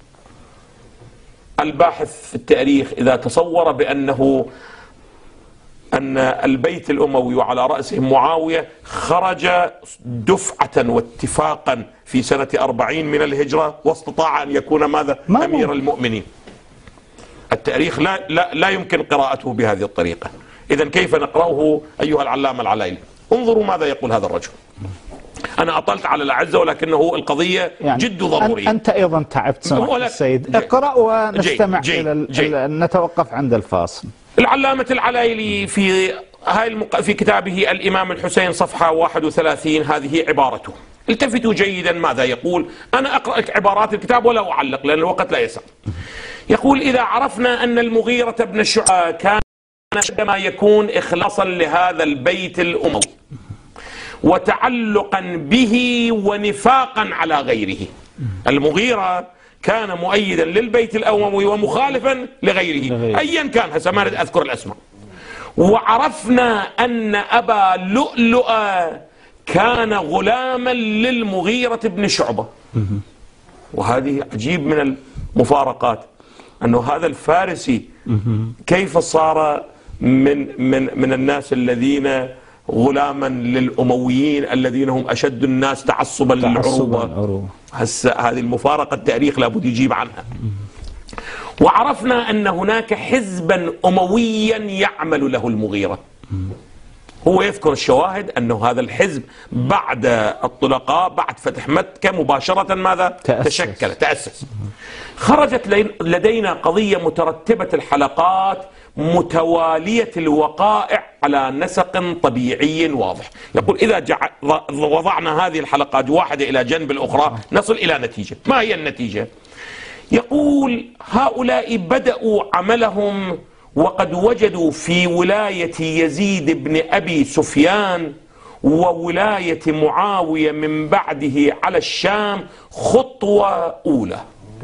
الباحث في التاريخ إذا تصور أن البيت الأموي وعلى رأسهم معاوية خرج دفعة واتفاقا في سنة 40 من الهجرة واستطاع أن يكون ماذا؟ أمير المؤمنين. التاريخ لا يمكن قراءته بهذه الطريقة. إذن كيف نقرأه أيها العلامة العلايلي؟ انظروا ماذا يقول هذا الرجل. أنا أطلت على الأعزة ولكنه القضية يعني جد ضرورية. أنت أيضا تعبت سماحة السيد. اقرأ ونستمع نتوقف عند الفاصل. العلامة العلايلي في كتابه الإمام الحسين صفحة 31 هذه عبارته. التفتوا جيدا ماذا يقول. أنا أقرأ عبارات الكتاب ولا أعلق لأن الوقت لا يسع. يقول إذا عرفنا أن المغيرة بن شعبة كان عندما يكون إخلاصا لهذا البيت الأموي وتعلقا به ونفاقا على غيره. المغيرة كان مؤيدا للبيت الأموي ومخالفا لغيره أيا كان، هسه ما أريد أذكر الأسماء. وعرفنا أن أبا لؤلؤة كان غلاما للمغيرة بن شعبة. وهذه عجيب من المفارقات أنه هذا الفارسي كيف صار من الناس الذين غلاما للأمويين الذين هم أشد الناس تعصبا للعروبة. هذه المفارقة التاريخ لابد يجيب عنها. وعرفنا أن هناك حزبا أمويا يعمل له المغيرة. هو يذكر الشواهد أنه هذا الحزب بعد الطلقاء بعد فتح مكة مباشرة ماذا؟ تأسس. خرجت لدينا قضية مترتبة الحلقات متوالية الوقائع على نسق طبيعي واضح. يقول إذا وضعنا هذه الحلقات واحدة إلى جنب الأخرى نصل إلى نتيجة. ما هي النتيجة؟ يقول هؤلاء بدأوا عملهم وقد وجدوا في ولاية يزيد بن أبي سفيان وولاية معاوية من بعده على الشام خطوة أولى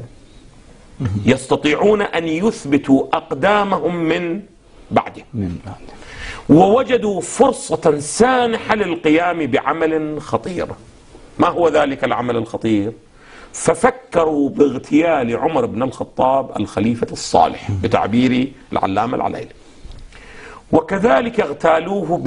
يستطيعون أن يثبتوا أقدامهم من بعده، ووجدوا فرصة سانحة للقيام بعمل خطير. ما هو ذلك العمل الخطير؟ ففكروا باغتيال عمر بن الخطاب الخليفة الصالح بتعبير العلامة العليلي، وكذلك اغتالوه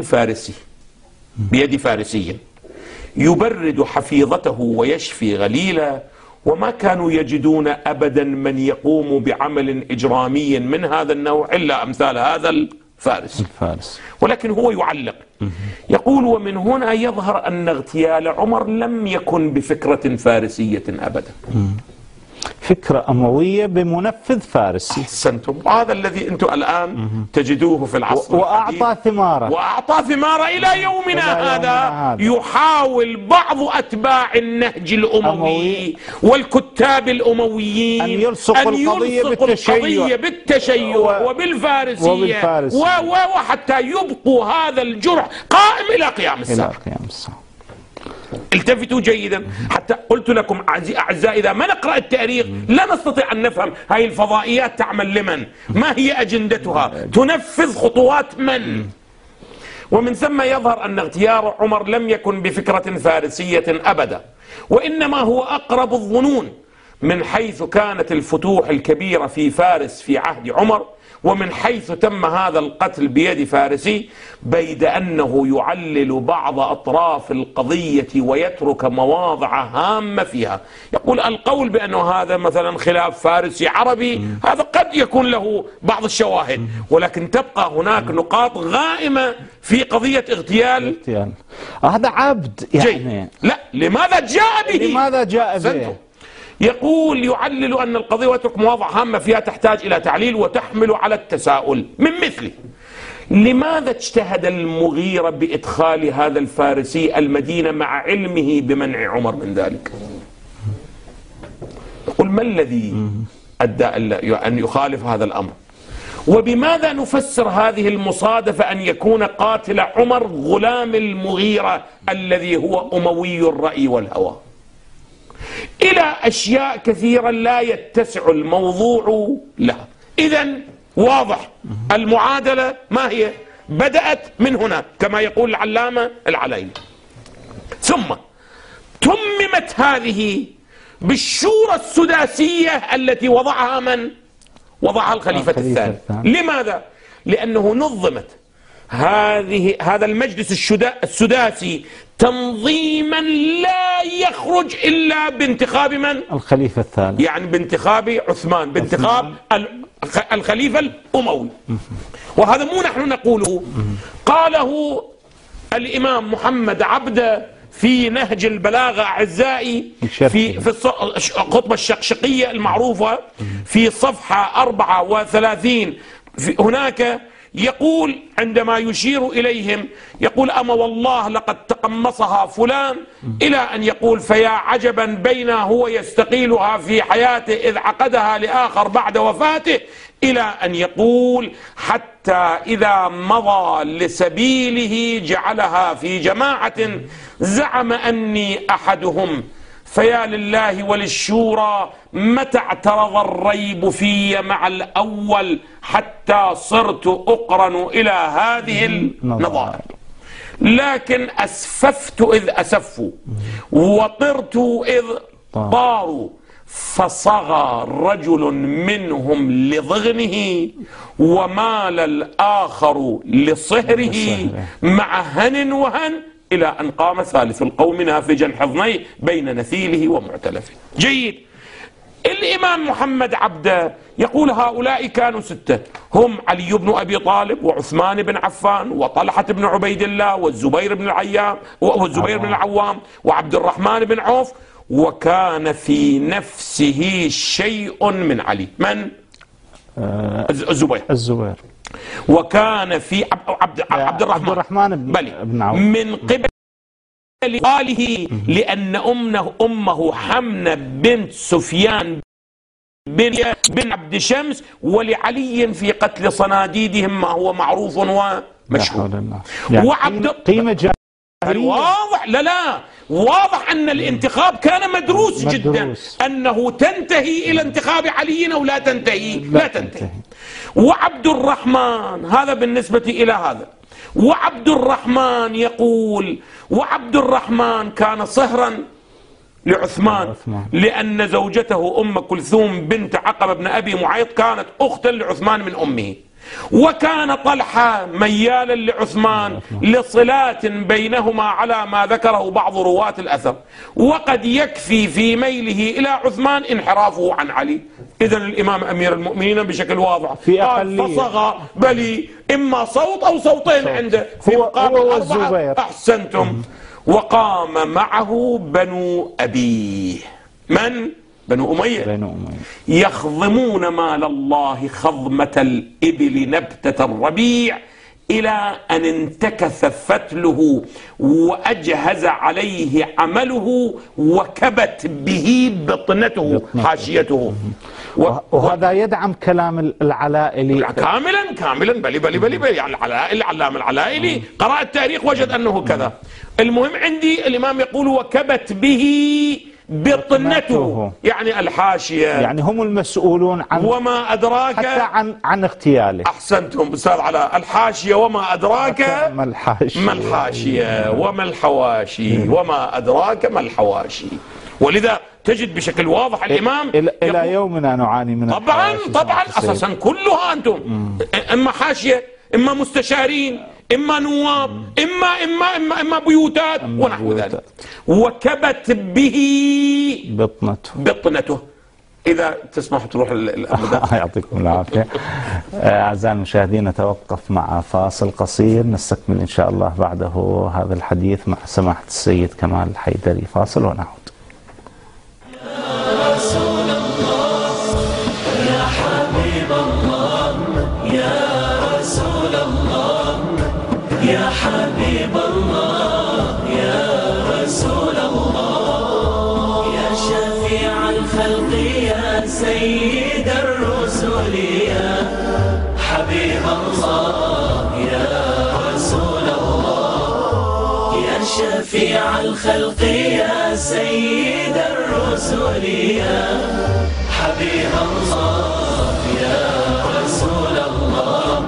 بيد فارسي يبرد حفيظته ويشفي غليلا، وما كانوا يجدون أبدا من يقوم بعمل إجرامي من هذا النوع إلا أمثال هذا الفارس. ولكن هو يعلق يقول ومن هنا يظهر أن اغتيال عمر لم يكن بفكرة فارسية أبدا، فكرة أموية بمنفذ فارسي. أحسنتم. وهذا الذي أنتم الآن تجدوه في العصر وأعطى ثماره إلى يومنا هذا. يحاول بعض أتباع النهج الأموي والكتاب الأمويين أن يلصقوا القضية بالتشيع وبالفارسية وحتى يبقوا هذا الجرح قائم إلى قيام الساعة. التفتوا جيدا. حتى قلت لكم أعزائي إذا ما نقرأ التاريخ لا نستطيع أن نفهم هاي الفضائيات تعمل لمن، ما هي أجندتها، تنفذ خطوات من. ومن ثم يظهر أن اغتيال عمر لم يكن بفكرة فارسية أبدا، وإنما هو أقرب الظنون من حيث كانت الفتوح الكبيرة في فارس في عهد عمر، ومن حيث تم هذا القتل بيد فارسي، بيد أنه يعلل بعض أطراف القضية ويترك مواضع هامة فيها. يقول القول بأنه هذا مثلا خلاف فارسي عربي هذا قد يكون له بعض الشواهد، ولكن تبقى هناك نقاط غائمة في قضية اغتيال. هذا عبد يعني لا، لماذا جاء به؟ يقول يعلل أن القضية ويترك مواضع هامة فيها تحتاج إلى تعليل وتحمل على التساؤل من مثله لماذا اجتهد المغيرة بإدخال هذا الفارسي المدينة مع علمه بمنع عمر من ذلك؟ يقول ما الذي أدى أن يخالف هذا الأمر؟ وبماذا نفسر هذه المصادفة أن يكون قاتل عمر غلام المغيرة الذي هو أموي الرأي والهوى؟ إلى أشياء كثيرة لا يتسع الموضوع لها. إذن واضح المعادلة ما هي؟ بدأت من هنا كما يقول العلامة العليلي، ثم تممت هذه بالشورى السداسية التي وضعها من؟ وضعها الخليفة الثاني. لماذا؟ لأنه نظمت هذا المجلس السداسي تنظيما لا يخرج إلا بانتخاب من؟ الخليفة الثالث، يعني بانتخاب عثمان، بانتخاب الخليفة الأموي. وهذا مو نحن نقوله، قاله الإمام محمد عبده في نهج البلاغة أعزائي في الخطبة الشقشقية المعروفة في صفحة 34. هناك يقول عندما يشير إليهم يقول أما والله لقد تقمصها فلان، إلى أن يقول فيا عجبا بين هو يستقيلها في حياته إذ عقدها لآخر بعد وفاته، إلى أن يقول حتى إذا مضى لسبيله جعلها في جماعة زعم أني أحدهم، فيا لله وللشورى متى اعترض الريب في مع الأول حتى صرت أقرن إلى هذه النظائر، لكن أسففت إذ أسفوا وطرت إذ طاروا، فصغى رجل منهم لضغنه ومال الآخر لصهره مع هن وهن، إلى أن قام ثالث القوم نافجا حضنيه بين نثيله ومعتلفه. جيد. الإمام محمد عبده يقول هؤلاء كانوا 6 هم علي بن أبي طالب وعثمان بن عفان وطلحة بن عبيد الله والزبير بن العوام وعبد الرحمن بن عوف، وكان في نفسه شيء من علي. من؟ الزبير. وكان في عبد الرحمن بن عوف من قبل قاله لأن أمه حمنة بنت سفيان بن عبد شمس، ولعلي في قتل صناديدهم ما هو معروف ومشهور. يعني وعبد قيمة واضح. لا واضح أن الانتخاب كان مدروس جدا، أنه تنتهي إلى انتخاب علي أو لا تنتهي. وعبد الرحمن، هذا بالنسبة إلى هذا. وعبد الرحمن يقول وعبد الرحمن كان صهرا لعثمان، لأن زوجته أم كلثوم بنت عقبة بن أبي معيط كانت أختا لعثمان من أمه. وكان طلحة ميالا لعثمان لصلات بينهما على ما ذكره بعض رواة الأثر، وقد يكفي في ميله إلى عثمان انحرافه عن علي. إذن الإمام أمير المؤمنين بشكل واضح قال فصغى بلي إما صوت أو صوتين عنده في مقابل 4. أحسنتم. وقام معه بنو أبيه، من؟ بنو أمية، يخضمون مال الله خضمة الإبل نبتة الربيع، إلى أن انتكث فتله وأجهز عليه عمله وكبت به بطنته حاشيته. وهذا يدعم كلام العلائلي كاملا بلي يعني العلامة العلائلي قرأ التاريخ وجد أنه كذا. المهم عندي الإمام يقول وكبت به بطنته، يعني الحاشية، يعني هم المسؤولون عن وما أدراك حتى عن اغتياله. أحسنتم أستاذ علاء. الحاشية وما أدراك ما الحاشية وما الحواشي وما أدراك ما الحواشي. ولذا تجد بشكل واضح الإمام إلى يومنا نعاني من طبعا أساسا كلها أنتم إما حاشية إما مستشارين إما نواب إما بيوتات ونحو ذلك. وكبت به بطنته. إذا تسمح تروح يعطيكم العافية. أعزائي المشاهدين نتوقف مع فاصل قصير، نستكمل إن شاء الله بعده هذا الحديث مع سماحة السيد كمال الحيدري. فاصل ونعود. يا رسول الله يا حبيب الله يا رسول الله يا حبيب الله يا رسول الله يا شفيع الخلق يا سيد الرسل يا حبيب الله يا رسول الله يا شفيع الخلق يا سيد الرسل يا حبيب الله يا رسول الله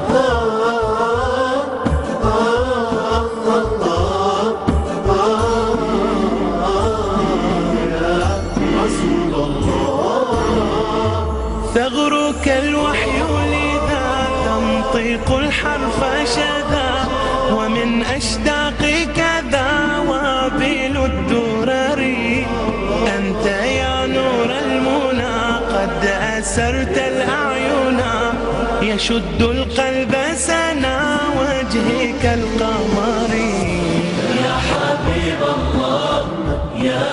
ثغرك الوحي لذا تنطق الحرف شذا ومن أشداقك ذا وابل الدرر أنت يا نور المنى قد أسرت الأعين يشد القلب سنا وجهك القمر يا حبيب الله يا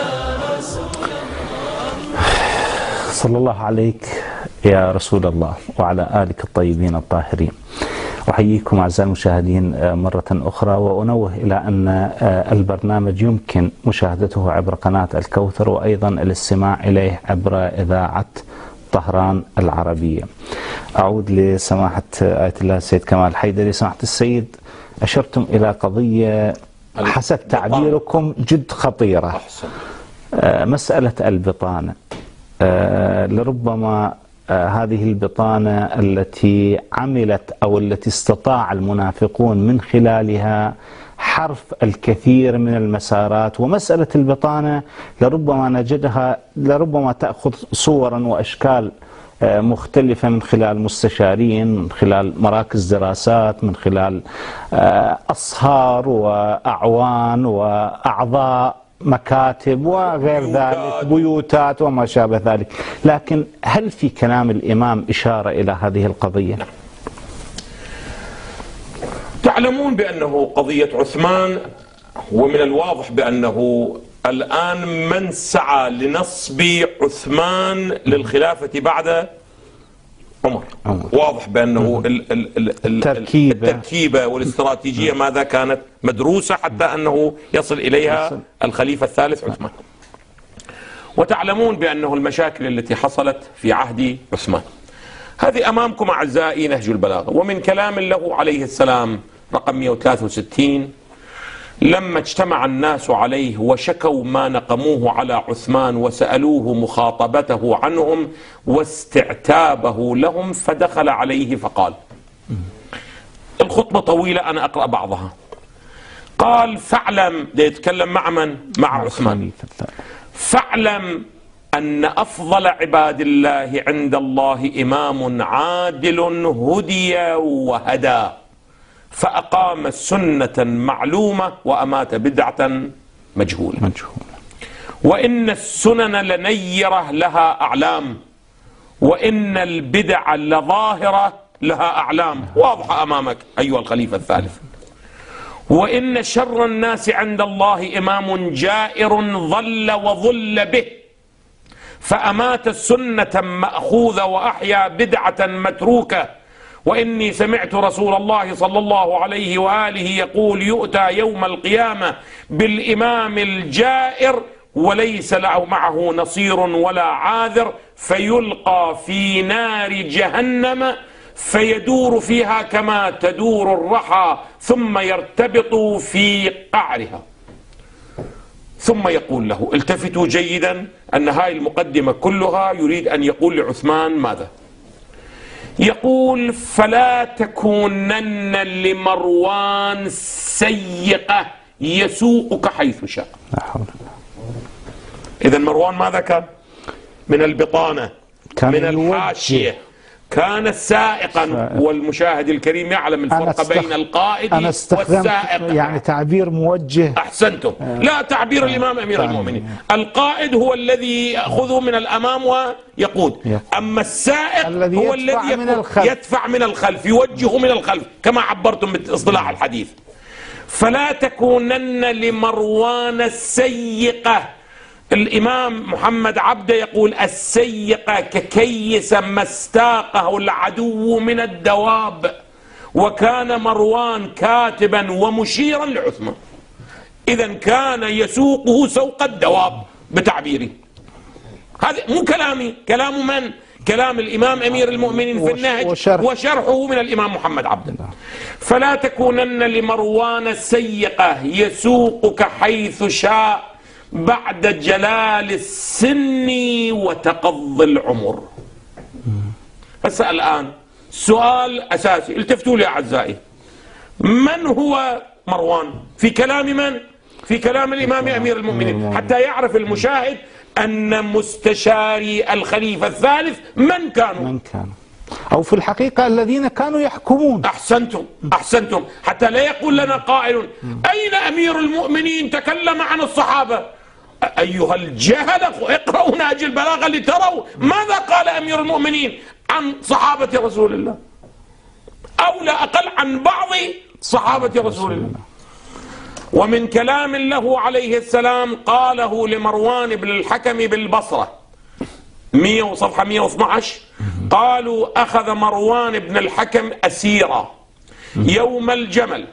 صلى الله عليك يا رسول الله وعلى آلك الطيبين الطاهرين. أحييكم أعزائي المشاهدين مرة أخرى، وأنوه إلى أن البرنامج يمكن مشاهدته عبر قناة الكوثر، وأيضا الاستماع إليه عبر إذاعة طهران العربية. أعود لسماحة آية الله السيد كمال الحيدري. سماحة السيد، أشرتم إلى قضية حسب تعبيركم جد خطيرة، مسألة البطانة. لربما هذه البطانة التي عملت أو التي استطاع المنافقون من خلالها حرف الكثير من المسارات. ومسألة البطانة لربما نجدها، لربما تأخذ صورا وأشكال مختلفة من خلال مستشارين، من خلال مراكز دراسات، من خلال أصهار وأعوان وأعضاء مكاتب وغير ذلك، بيوتات وما شابه ذلك. لكن هل في كلام الإمام إشارة إلى هذه القضية؟ تعلمون بأنه قضية عثمان، ومن الواضح بأنه الآن من سعى لنصب عثمان للخلافة بعد عمر، واضح بأنه التركيبة والاستراتيجية ماذا كانت مدروسة حتى أنه يصل إليها الخليفة الثالث عثمان. وتعلمون بأنه المشاكل التي حصلت في عهد عثمان هذه أمامكم أعزائي نهج البلاغة. ومن كلام له عليه السلام رقم 163: لما اجتمع الناس عليه وشكوا ما نقموه على عثمان وسألوه مخاطبته عنهم واستعتابه لهم فدخل عليه فقال، الخطبة طويلة أنا أقرأ بعضها. قال: فاعلم، ده يتكلم مع من؟ مع عثمان. فاعلم أن أفضل عباد الله عند الله إمام عادل هدي وهدى، فأقام سنة معلومة وأمات بدعة مجهولة. وإن السنن لنيرة لها أعلام، وإن البدع لظاهرة لها أعلام. واضحة أمامك أيها الخليفة الثالث. وإن شر الناس عند الله إمام جائر ظل وظل به، فأمات السنة مأخوذة وأحيا بدعة متروكة. وإني سمعت رسول الله صلى الله عليه وآله يقول: يؤتى يوم القيامة بالإمام الجائر وليس له معه نصير ولا عاذر، فيلقى في نار جهنم فيدور فيها كما تدور الرحى ثم يرتبط في قعرها. ثم يقول له، التفتوا جيدا أن هاي المقدمة كلها يريد أن يقول لعثمان ماذا؟ يقول: فلا تكونن لمروان سيئة يسوقك حيث شاء. إذن مروان ماذا كان؟ من البطانة، من الحاشية، كان سائقا. والمشاهد الكريم يعلم الفرق بين القائد والسائق. يعني تعبير موجه. أحسنتم. لا، تعبير الإمام أمير المؤمنين. القائد هو الذي يأخذه من الأمام ويقود، أما السائق هو الذي يدفع من الخلف، يوجه من الخلف كما عبرتم باصطلاح الحديث. فلا تكونن لمروان السيقة. الإمام محمد عبده يقول: السيقة ككيس ما استاقه العدو من الدواب. وكان مروان كاتبا ومشيرا لعثمان، إذن كان يسوقه سوق الدواب بتعبيري. هذا مو كلامي، كلام من؟ كلام الإمام أمير المؤمنين في النهج وشرحه من الإمام محمد عبده. فلا تكونن لمروان السيقة يسوقك حيث شاء بعد جلال السن وتقضي العمر. هسه الآن سؤال أساسي، التفتوا لي أعزائي، من هو مروان؟ في كلام من؟ في كلام الإمام أمير المؤمنين، حتى يعرف المشاهد أن مستشاري الخليفة الثالث من كانوا؟ أو في الحقيقة الذين كانوا يحكمون. أحسنتم، أحسنتم، حتى لا يقول لنا قائل: أين أمير المؤمنين تكلم عن الصحابة؟ أيها الجهلة، اقرأوا نهج البلاغة لتروا ماذا قال أمير المؤمنين عن صحابة رسول الله، أو لا أقل عن بعض صحابة رسول الله. ومن كلام له عليه السلام قاله لمروان بن الحكم بالبصرة 100 صفحة 112: قالوا: أخذ مروان بن الحكم أسيرا يوم الجمل،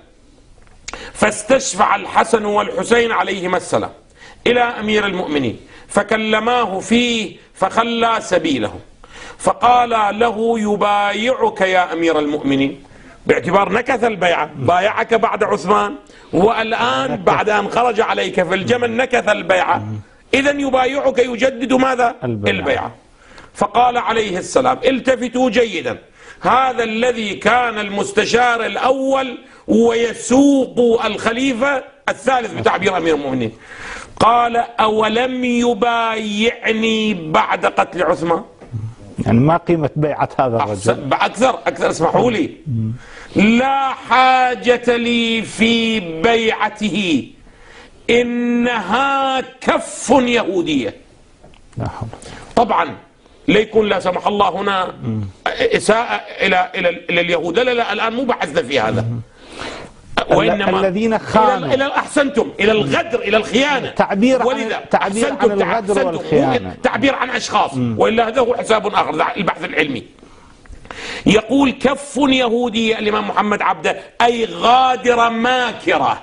فاستشفع الحسن والحسين عليهما السلام إلى أمير المؤمنين، فكلماه فيه فخلى سبيله، فقال له: يبايعك يا أمير المؤمنين، باعتبار نكث البيعة، بايعك بعد عثمان، والآن بعد أن خرج عليك في الجمل نكث البيعة، إذن يبايعك، يجدد ماذا؟ البيعة. فقال عليه السلام: التفتوا جيدا، هذا الذي كان المستشار الأول ويسوق الخليفة الثالث بتعبير أمير المؤمنين، قال: أولم يبايعني بعد قتل عثمان؟ يعني ما قيمة بيعة هذا الرجل؟ أكثر اسمحوا لي، لا حاجة لي في بيعته إنها كف يهودية. لا حول. طبعا لا يكون لا سمح الله هنا إساءة إلى اليهود، لا الآن مو بحثنا في هذا، وإنما الذين خانوا إلى أحسنتم إلى الغدر، إلى الخيانة، تعبير عن الغدر والخيانة، تعبير عن أشخاص، وإلا هذا هو حساب آخر، البحث العلمي. يقول كف يهودية الإمام محمد عبده أي غادرة ماكرة.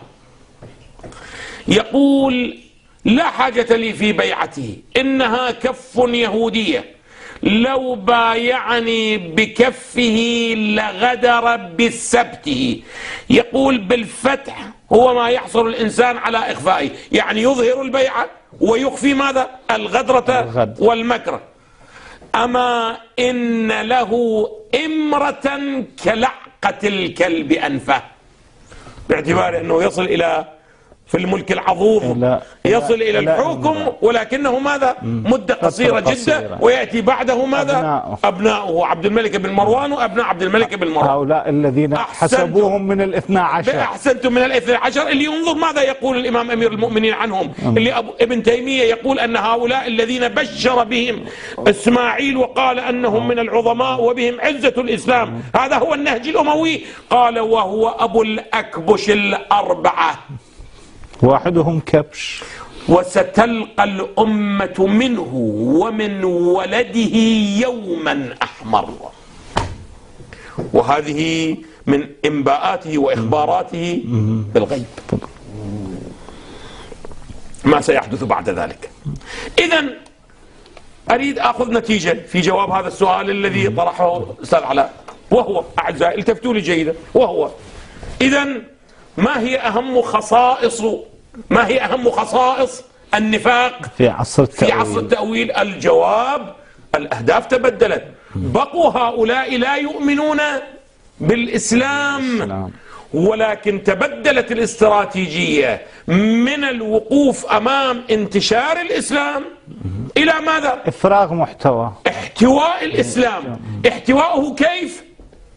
يقول لا حاجة لي في بيعته، إنها كف يهودية، لو بايعني بكفه لغدر بسبته. يقول بالفتح هو ما يحصل الإنسان على إخفائه، يعني يظهر البيعة ويخفي ماذا؟ الغدرة والمكر. أما إن له إمرة كلعقة الكلب أنفه، باعتبار أنه يصل إلى في الملك العظوظ، يصل إلى الحكم، ولكنه ماذا؟ مدة قصيرة جدا، ويأتي بعده ماذا؟ أبناؤه عبد الملك بن مروان وأبناء عبد الملك بن مروان، هؤلاء الذين حسبوهم من الاثنى عشر. أحسنتم، من الاثنى عشر. اللي ينظر ماذا يقول الإمام أمير المؤمنين عنهم، اللي ابن تيمية يقول أن هؤلاء الذين بشر بهم إسماعيل وقال أنهم من العظماء وبهم عزة الإسلام، هذا هو النهج الأموي. قال وهو أبو الأكبش الأربعة، واحدهم كبش. وستلقى الأمة منه ومن ولده يوما أحمر. وهذه من إنباءاته وإخباراته بالغيب، ما سيحدث بعد ذلك. إذن أريد أخذ نتيجة في جواب هذا السؤال الذي طرحه أستاذ علاء، وهو أعزائي التفتوا لي جيدا، وهو إذن ما هي أهم خصائص النفاق في عصر التأويل؟ الجواب الأهداف تبدلت، بقوا هؤلاء لا يؤمنون بالإسلام، ولكن تبدلت الاستراتيجية من الوقوف أمام انتشار الإسلام إلى ماذا؟ إفراغ محتوى، احتواء الإسلام. احتواؤه كيف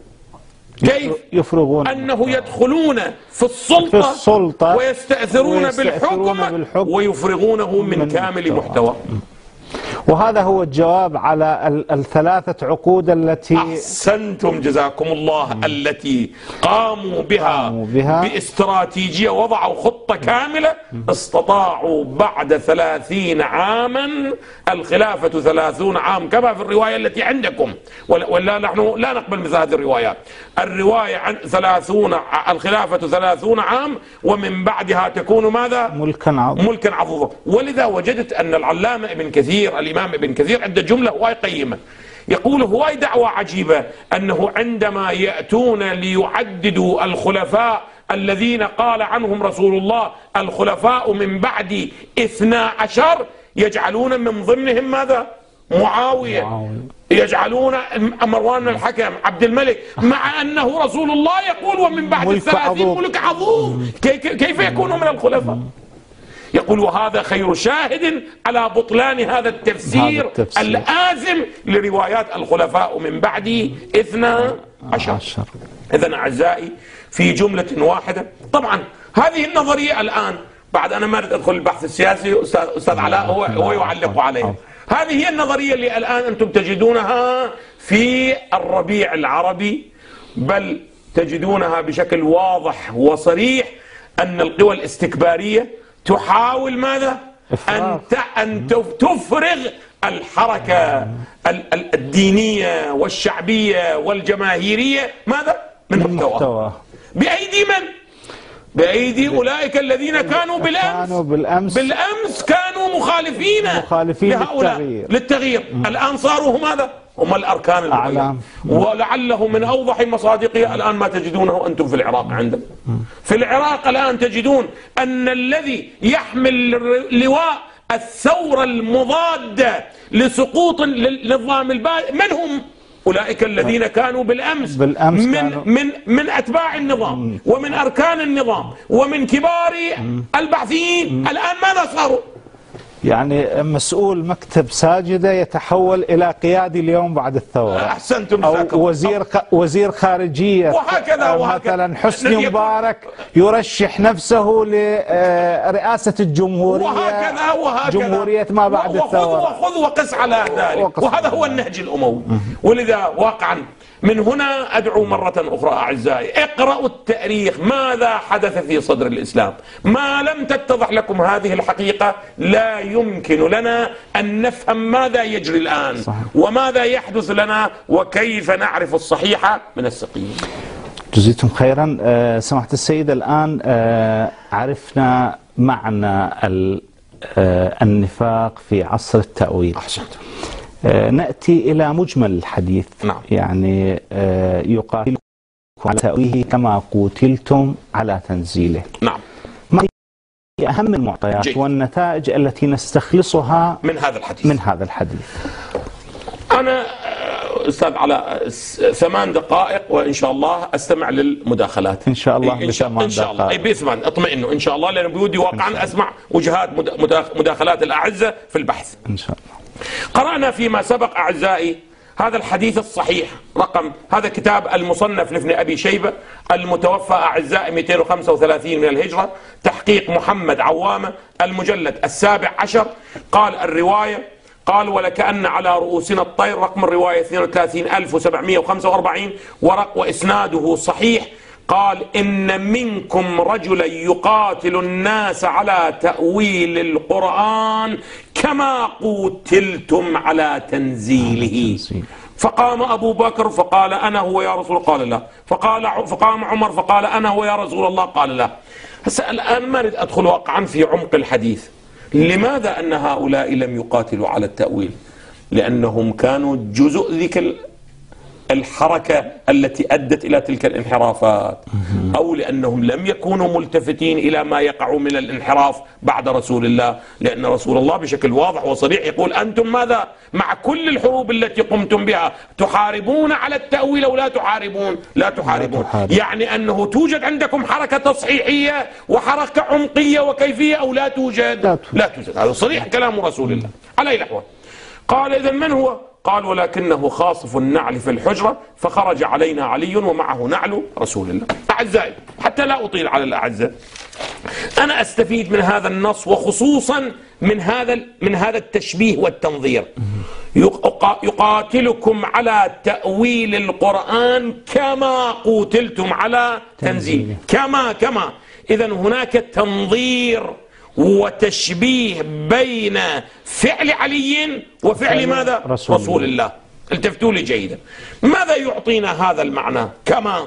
يفرغون أنه يدخلون في السلطة ويستأثرون بالحكم ويفرغونه من كامل محتوى. وهذا هو الجواب على الثلاثة عقود التي أحسنتم جزاكم الله، التي قاموا بها باستراتيجية، وضعوا خطة كاملة، استطاعوا بعد 30 عاما، الخلافة 30 عام كما في الرواية التي عندكم، ولا نحن لا نقبل مثل هذه الروايات. الرواية عن الخلافة 30 عام، ومن بعدها تكون ماذا؟ ملكا عظوظا. ولذا وجدت أن العلامة ابن كثير، الإمام ابن كثير، عنده جملة هواي قيمة، يقول هواي دعوة عجيبة، أنه عندما يأتون ليعددوا الخلفاء الذين قال عنهم رسول الله الخلفاء من بعد 12، يجعلون من ضمنهم ماذا؟ معاوية، يجعلون مروان الحكم، عبد الملك، مع أنه رسول الله يقول ومن بعد 30 ملك عظوم. كيف يكونوا من الخلفاء؟ يقول وهذا خير شاهد على بطلان هذا التفسير الآزم لروايات الخلفاء من بعد 12. إذن أعزائي في جملة واحدة، طبعا هذه النظرية الآن، بعد أنا ما أريد أدخل البحث السياسي، أستاذ علاء هو يعلق عليه. هذه هي النظرية اللي الآن أنتم تجدونها في الربيع العربي، بل تجدونها بشكل واضح وصريح، أن القوى الاستكبارية تحاول ماذا؟ أن تفرغ الحركة الدينية والشعبية والجماهيرية ماذا؟ من محتوى. بأيدي من؟ بأيدي أولئك الذين كانوا بالأمس كانوا مخالفين لهؤلاء للتغيير. الآن صاروا ماذا؟ هم الأركان الأعلى، ولعله من أوضح مصادقها الآن ما تجدونه أنتم في العراق. عندنا في العراق الآن تجدون أن الذي يحمل لواء الثورة المضادة لسقوط النظام البائد من هم؟ أولئك الذين كانوا بالأمس من أتباع النظام ومن أركان النظام ومن كبار البعثيين. الآن ماذا صاروا؟ يعني مسؤول مكتب ساجدة يتحول إلى قيادي اليوم بعد الثورة. أحسنتم. أو وزير خارجية وهكذا مثلا حسني مبارك يرشح نفسه لرئاسة الجمهورية، وهكذا جمهورية ما بعد الثورة. وخذ وقس على ذلك، وهذا هو النهج الأموي. ولذا واقعا من هنا أدعو مرة أخرى أعزائي، اقرأوا التاريخ، ماذا حدث في صدر الإسلام. ما لم تتضح لكم هذه الحقيقة لا يمكن لنا أن نفهم ماذا يجري الآن. صحيح. وماذا يحدث لنا وكيف نعرف الصحيح من السقيم. جزيتم خيرا. سماحة السيد، الآن عرفنا معنى النفاق في عصر التأويل. أحسنت. نأتي إلى مجمل الحديث. نعم. يعني يقاتلكم على تأويله كما قتلتم على تنزيله. نعم. ما هي أهم المعطيات والنتائج التي نستخلصها من هذا الحديث؟ أنا أستاذ على 8 دقائق وإن شاء الله أستمع للمداخلات. إن شاء الله. إن شاء الله. أي ب8 اطمئنوا إن شاء الله، لأن بودي واقعا أسمع وجهات مداخلات الأعزة في البحث. إن شاء الله. قرأنا فيما سبق أعزائي هذا الحديث الصحيح رقم، هذا كتاب المصنف لابن أبي شيبة المتوفى أعزائي 235 من الهجرة، تحقيق محمد عوامة، المجلد 17. قال الرواية، قال ولكأن على رؤوسنا الطير، رقم الرواية 32745 وإسناده صحيح. قال إن منكم رجلا يقاتل الناس على تأويل القرآن كما قتلتم على تنزيله. فقام أبو بكر فقال أنا هو يا رسول الله، قال لا. فقام عمر فقال أنا هو يا رسول الله، قال لا. هسه الآن ما أريد أدخل واقعا في عمق الحديث. لماذا أن هؤلاء لم يقاتلوا على التأويل؟ لأنهم كانوا جزء ذيك الحركة التي أدت إلى تلك الانحرافات، أو لأنهم لم يكونوا ملتفتين إلى ما يقع من الانحراف بعد رسول الله. لأن رسول الله بشكل واضح وصريح يقول أنتم ماذا مع كل الحروب التي قمتم بها تحاربون على التأويل أو لا تحاربون؟ لا تحاربون. يعني أنه توجد عندكم حركة تصحيحية وحركة عمقية وكيفية أو لا توجد؟ لا توجد. هذا صريح كلام رسول الله. على أي الأحوال قال إذن من هو؟ قال ولكنه خاصف النعل في الحجرة فخرج علينا علي ومعه نعل رسول الله. أعزائي حتى لا أطيل على الأعزاء، أنا أستفيد من هذا النص وخصوصا من هذا التشبيه والتنظير. يقاتلكم على تأويل القرآن كما قتلتم على تنزيله. كما إذا هناك تنظير وتشبيه بين فعل علي وفعل ماذا؟ رسول الله. التفتوا لي جيدا. ماذا يعطينا هذا المعنى؟ كما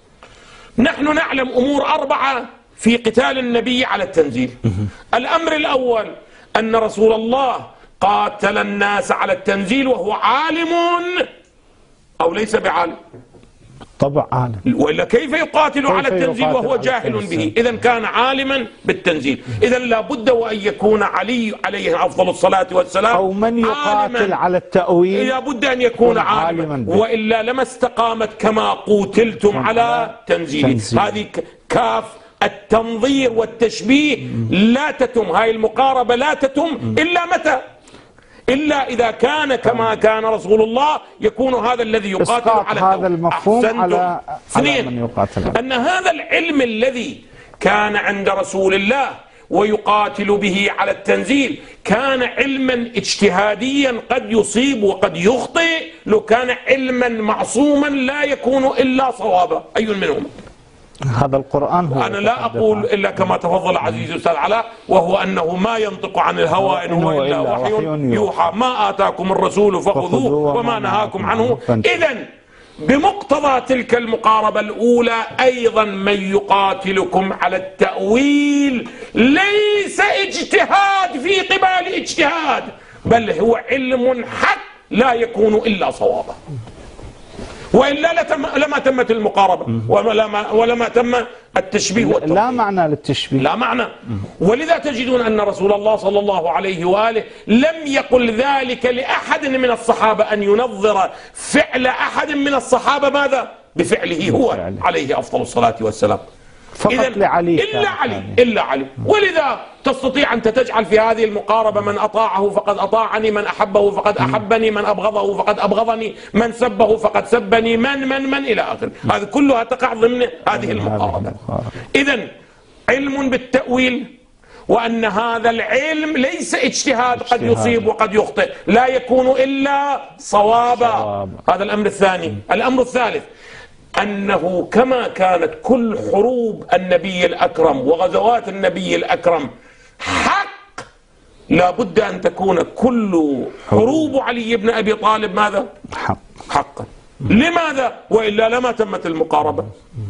نحن نعلم أمور 4 في قتال النبي على التنزيل. الأمر الأول أن رسول الله قاتل الناس على التنزيل وهو عالم أو ليس بعالم؟ طبعا عالم، وإلا كيف يقاتل على التنزيل وهو جاهل به؟ إذا كان عالما بالتنزيل. إذا لابد وأن يكون علي عليه أفضل الصلاة والسلام أو من يقاتل على التأويل لابد أن يكون عالما، وإلا لما استقامت كما قتلتم على تنزيل. هذه كاف التنظير والتشبيه لا تتم، هاي المقاربة لا تتم إلا متى؟ إلا إذا كان كما كان رسول الله يكون هذا الذي يقاتل على هذا المفهوم على من يقاتل. أن هذا العلم الذي كان عند رسول الله ويقاتل به على التنزيل كان علما اجتهاديا قد يصيب وقد يخطئ، لو كان علما معصوما لا يكون إلا صوابا. أي منهم؟ هذا القرآن هو. أنا لا أقول إلا كما تفضل عزيزي أستاذ علاء، وهو أنه ما ينطق عن الهوى إن هو إلا وحي يوحى، ما آتاكم الرسول فخذوه وما نهاكم عنه. إذن بمقتضى تلك المقاربة الأولى أيضا من يقاتلكم على التأويل ليس اجتهاد في قبال اجتهاد، بل هو علم حق لا يكون إلا صوابا، وإلا لما تمت المقاربة ولما تم التشبيه والتوحيد. لا معنى للتشبيه، لا معنى. ولذا تجدون أن رسول الله صلى الله عليه وآله لم يقل ذلك لأحد من الصحابة أن ينظر فعل أحد من الصحابة ماذا؟ بفعله هو عليه أفضل الصلاة والسلام. فقط لعلي إلا علي، إلا علي. ولذا تستطيع أنت تجعل في هذه المقاربة: من أطاعه فقد أطاعني، من أحبه فقد أحبني، من أبغضه فقد أبغضني، من سبه فقد سبني، من إلى آخره. هذه كلها تقع ضمن هذه المقاربة. إذن علم بالتأويل، وأن هذا العلم ليس اجتهاد، قد يصيب وقد يخطئ، لا يكون إلا صوابا. هذا الأمر الثاني. الأمر الثالث: أنه كما كانت كل حروب النبي الأكرم وغزوات النبي الأكرم حق، لا بد أن تكون كل حروب علي بن أبي طالب ماذا؟ حقا. لماذا؟ وإلا لما تمت المقاربة.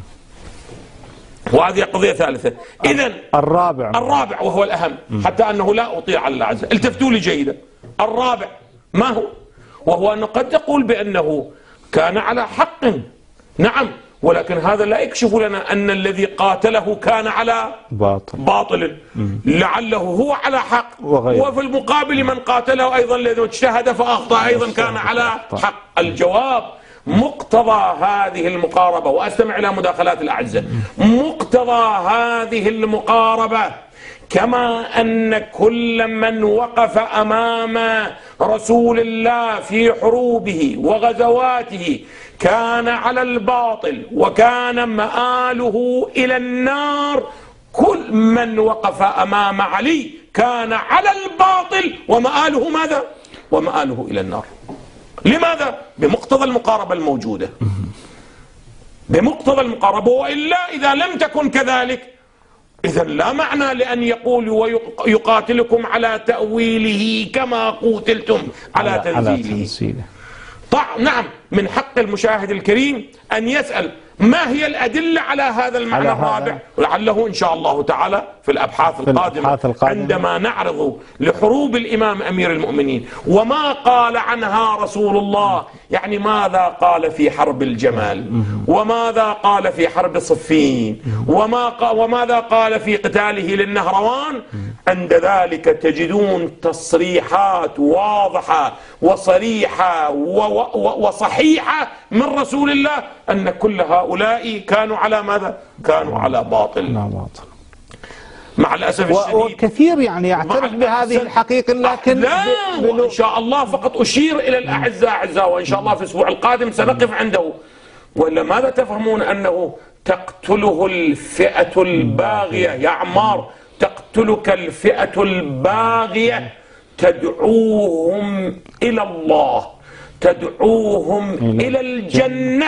وهذه قضية ثالثة. إذن الرابع وهو الأهم، حتى أنه لا أطيع على الله عز وجل. التفتوا لي جيدا. الرابع ما هو؟ وهو أنه قد تقول بأنه كان على حق، نعم، ولكن هذا لا يكشف لنا أن الذي قاتله كان على باطل. لعله هو على حق، وفي المقابل من قاتله أيضا الذي اجتهد فأخطأ أيضا كان على حق. الجواب: مقتضى هذه المقاربة، وأستمع إلى مداخلات الأعزاء، مقتضى هذه المقاربة كما أن كل من وقف أمام رسول الله في حروبه وغزواته كان على الباطل وكان مآله إلى النار، كل من وقف أمام علي كان على الباطل ومآله ماذا؟ ومآله إلى النار. لماذا؟ بمقتضى المقاربة الموجودة، بمقتضى المقاربة. وإلا إذا لم تكن كذلك إذا لا معنى لأن يقول ويقاتلكم على تأويله كما قوتلتم على تنزيله. نعم، من حق المشاهد الكريم أن يسأل ما هي الأدلة على هذا المعنى الرابع، ولعله إن شاء الله تعالى في الأبحاث القادمة عندما نعرض لحروب الإمام أمير المؤمنين وما قال عنها رسول الله، يعني ماذا قال في حرب الجمل، وماذا قال في حرب صفين، وماذا قال في قتاله للنهروان، عند ذلك تجدون تصريحات واضحة وصريحة وصحيحة من رسول الله أن كل هؤلاء كانوا على ماذا؟ كانوا على باطل. مع الأسف الشديد وكثير يعني يعترف بهذه الحقيقة، لكن لا، وإن شاء الله فقط أشير إلى الأعزاء، وإن شاء الله في الأسبوع القادم سنقف عنده. ولا ماذا تفهمون؟ أنه تقتله الفئة الباغية يا عمار، تقتلك الفئة الباغية، تدعوهم إلى الله، تدعوهم إلى الجنة،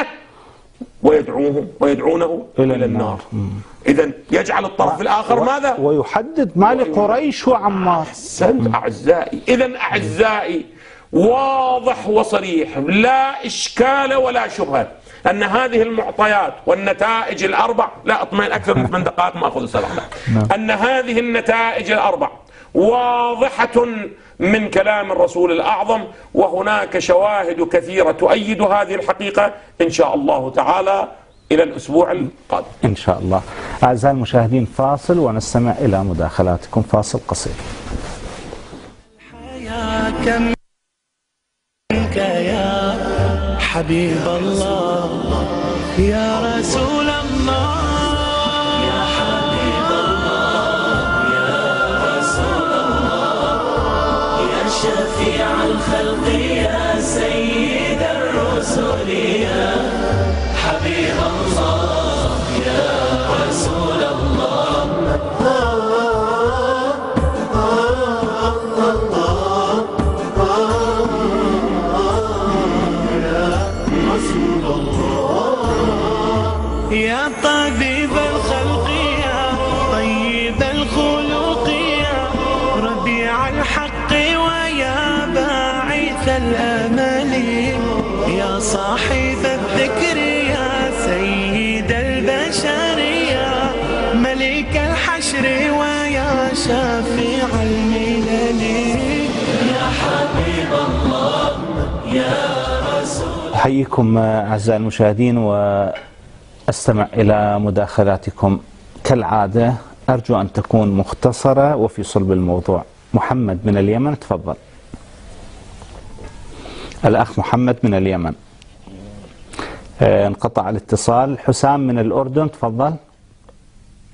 ويدعونه إلى النار. إذن يجعل الطرف الآخر ماذا؟ ويحدد ما لقريش وعمار. أحسنت أعزائي. إذن أعزائي واضح وصريح، لا إشكال ولا شبهة أن هذه المعطيات والنتائج الأربع، لا أطمئن أكثر من 8 دقائق ما أخذ السلام، أن هذه النتائج الأربع واضحة من كلام الرسول الأعظم، وهناك شواهد كثيرة تؤيد هذه الحقيقة إن شاء الله تعالى إلى الأسبوع القادم إن شاء الله. أعزائي المشاهدين، فاصل ونستمع إلى مداخلاتكم. فاصل قصير. حياك منك يا حبيب الله، يا رسول الله، يا حبيب الله، يا رسول الله، يا شفيع الخلق، يا سيد الرسل، يا حبيب الله، يا رسول الله. يا طبيب الخلق، يا طيب الخلق، يا ربيع الحق، ويا باعث الأمل، يا صاحب الذكر، يا سيد البشر، يا ملك الحشر، ويا شفيع الملل، يا حبيب الله، يا رسول. أحييكم أعزائي المشاهدين وأستمع إلى مداخلاتكم كالعادة، أرجو أن تكون مختصرة وفي صلب الموضوع. محمد من اليمن، تفضل. الأخ محمد من اليمن. انقطع الاتصال. حسام من الأردن، تفضل.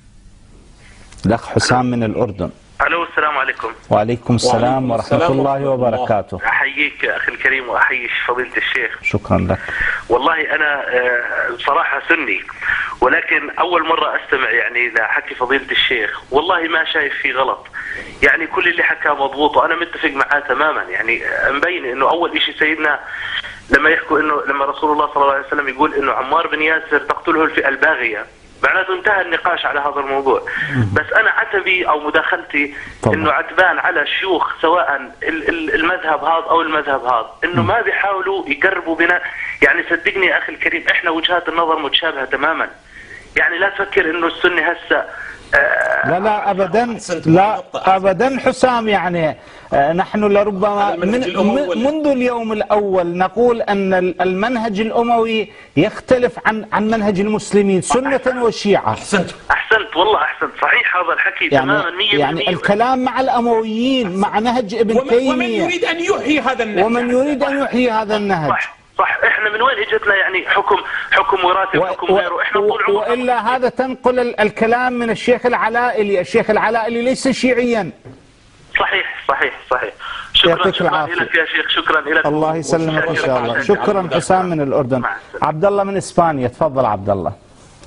الأخ حسام من الأردن. الو السلام عليكم. وعليكم السلام ورحمة الله وبركاته. احييك اخي الكريم واحيي فضيلة الشيخ. شكرا لك. والله انا بصراحة سني، ولكن اول مرة استمع يعني لحكي فضيلة الشيخ، والله ما شايف فيه غلط، يعني كل اللي حكاه مضبوط وانا متفق معاه تماما. يعني مبين انه اول شيء سيدنا لما يحكوا انه لما رسول الله صلى الله عليه وسلم يقول انه عمار بن ياسر تقتله الفئة الباغية، معناته انتهى النقاش على هذا الموضوع. بس انا عتبي او مداخلتي انه عتبان على شيوخ سواء المذهب هذا او المذهب هذا، انه ما بيحاولوا يقربوا بنا. يعني صدقني يا اخي الكريم احنا وجهات النظر متشابهه تماما، يعني لا تفكر انه السني هسه لا ابدا، لا ابدا حسام. يعني نحن لربما منذ اليوم الاول نقول ان المنهج الاموي يختلف عن منهج المسلمين سنة وشيعة. احسنت والله احسنت، صحيح هذا الحكي تماما 100%. يعني الكلام مع الامويين مع نهج ابن تيمية، ومن يريد ان يحيي هذا النهج، ومن يريد ان يحيي هذا النهج. صح. احنا من وين اجتنا يعني حكم وراثي وحكم غيره؟ احنا طول عمرنا والا هذا تنقل الكلام من الشيخ العلائلي. الشيخ العلائلي ليس شيعيا. صحيح. شكرا لك يا شيخ، شكرا لك. الله يسلمك ان شاء الله. شكرا حسام من الاردن. عبد الله من اسبانيا، تفضل عبد الله.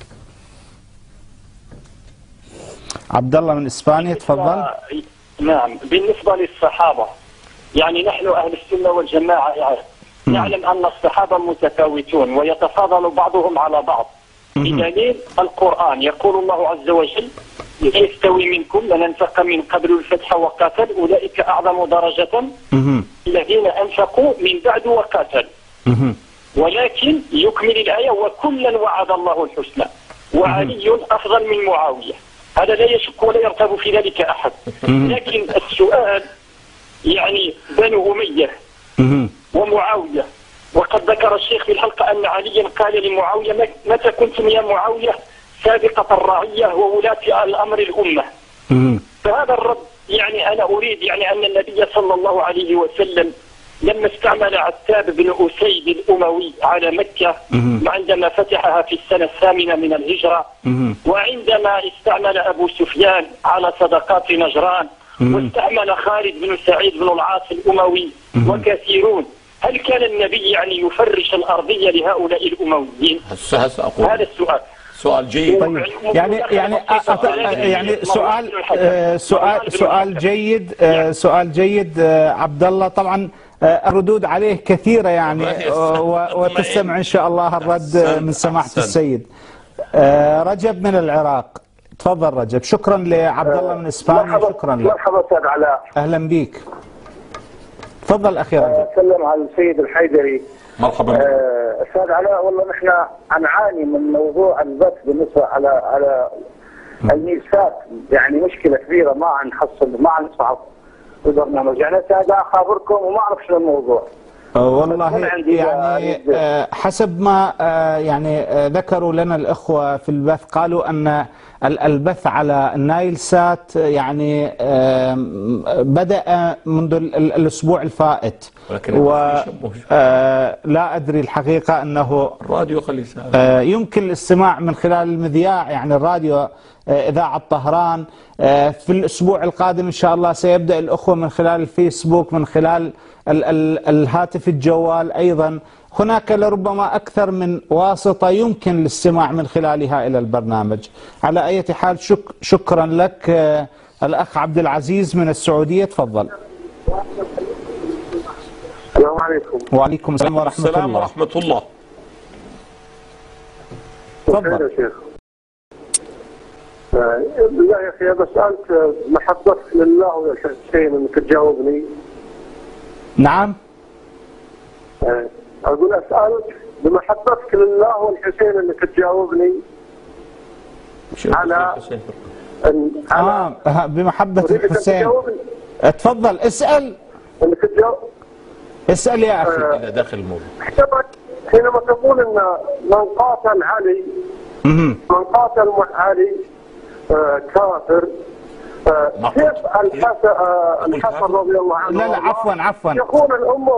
عبد الله من اسبانيا تفضل. نعم، بالنسبه للصحابه يعني نحن اهل السنه والجماعه نعلم أن الصحابة متفاوتون ويتفاضل بعضهم على بعض، بدليل القرآن يقول الله عز وجل: يستوي منكم من أنفق من قبل الفتح وقاتل أولئك أعظم درجة الذين أنفقوا من بعد وقاتلوا. ولكن يكمل الآية: وكلا وعد الله الحسنى وعلي أفضل من معاوية. هذا لا يشك ولا يرتاب في ذلك أحد. لكن السؤال يعني بنو أمية ومعاوية، وقد ذكر الشيخ في الحلقة أن عليا قال لمعاوية: متى كنتم يا معاوية سابقة الرعية وولاة الأمر الأمة؟ فهذا الرد يعني أنا أريد يعني أن النبي صلى الله عليه وسلم لما استعمل عتاب بن أسيد الأموي على مكة عندما فتحها في السنة 8 من الهجرة، وعندما استعمل أبو سفيان على صدقات نجران، واستعمل خالد بن سعيد بن العاص الأموي وكثيرون، هل كان النبي يعني يفرش الأرضية لهؤلاء الأمويين؟ هذا السؤال. سؤال جيد. طيب يعني سؤال جيد. سؤال جيد عبد الله. طبعا الردود عليه كثيرة يعني وتستمع إن شاء الله الرد من سماحة السيد. رجب من العراق، تفضل رجب. شكرا لعبد الله من اسبانيا. شكرا لك. مرحبا استاذ علاء. اهلا بيك. تفضل اخي رجب. سلم على السيد الحيدري. مرحبا. استاذ علاء، والله نحن نعاني من موضوع البث بالنسبه على الميزات، يعني مشكله كبيره ما عم نحصل، ما عم نصعد البرنامج. يعني استاذ اخابركم وما اعرف شنو الموضوع. والله يعني حسب ما يعني ذكروا لنا الأخوة في البث، قالوا أن البث على النايل سات يعني بدأ منذ الأسبوع الفائت، ولا أدري الحقيقة أنه الراديو يمكن الاستماع من خلال المذياع، يعني الراديو إذاعة طهران. في الأسبوع القادم إن شاء الله سيبدأ الأخوة من خلال الفيسبوك، من خلال الهاتف الجوال أيضا. هناك لربما أكثر من واسطة يمكن الاستماع من خلالها إلى البرنامج. على أي حال شكرا لك. الأخ عبد العزيز من السعودية، تفضل. السلام عليكم. وعليكم السلام ورحمة الله. تفضل يا شيخ. بالله يا اخي بسألك محبتك لله والحسين انك تجاوبني. نعم. اقول اسالك بمحبتك لله والحسين انك تجاوبني على بمحبة الحسين. تفضل اسأل. انك تجاوب. اسأل يا اخي. الى داخل الموضوع. حينما تقول ان من قاتل علي من قاتل علي كافر، كيف الحسن رضي الله عنه لا عفوا يخون الامه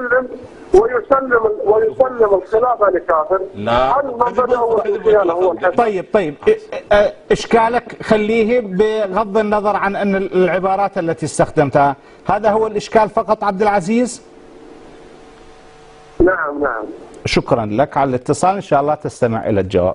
ويسلم الخلافه لكافر. لا. هل من بدأوا الخيانه هو الحسن؟ طيب اشكالك خليه بغض النظر عن ان العبارات التي استخدمتها، هذا هو الاشكال فقط عبد العزيز؟ نعم. شكرا لك على الاتصال، ان شاء الله تستمع الى الجواب.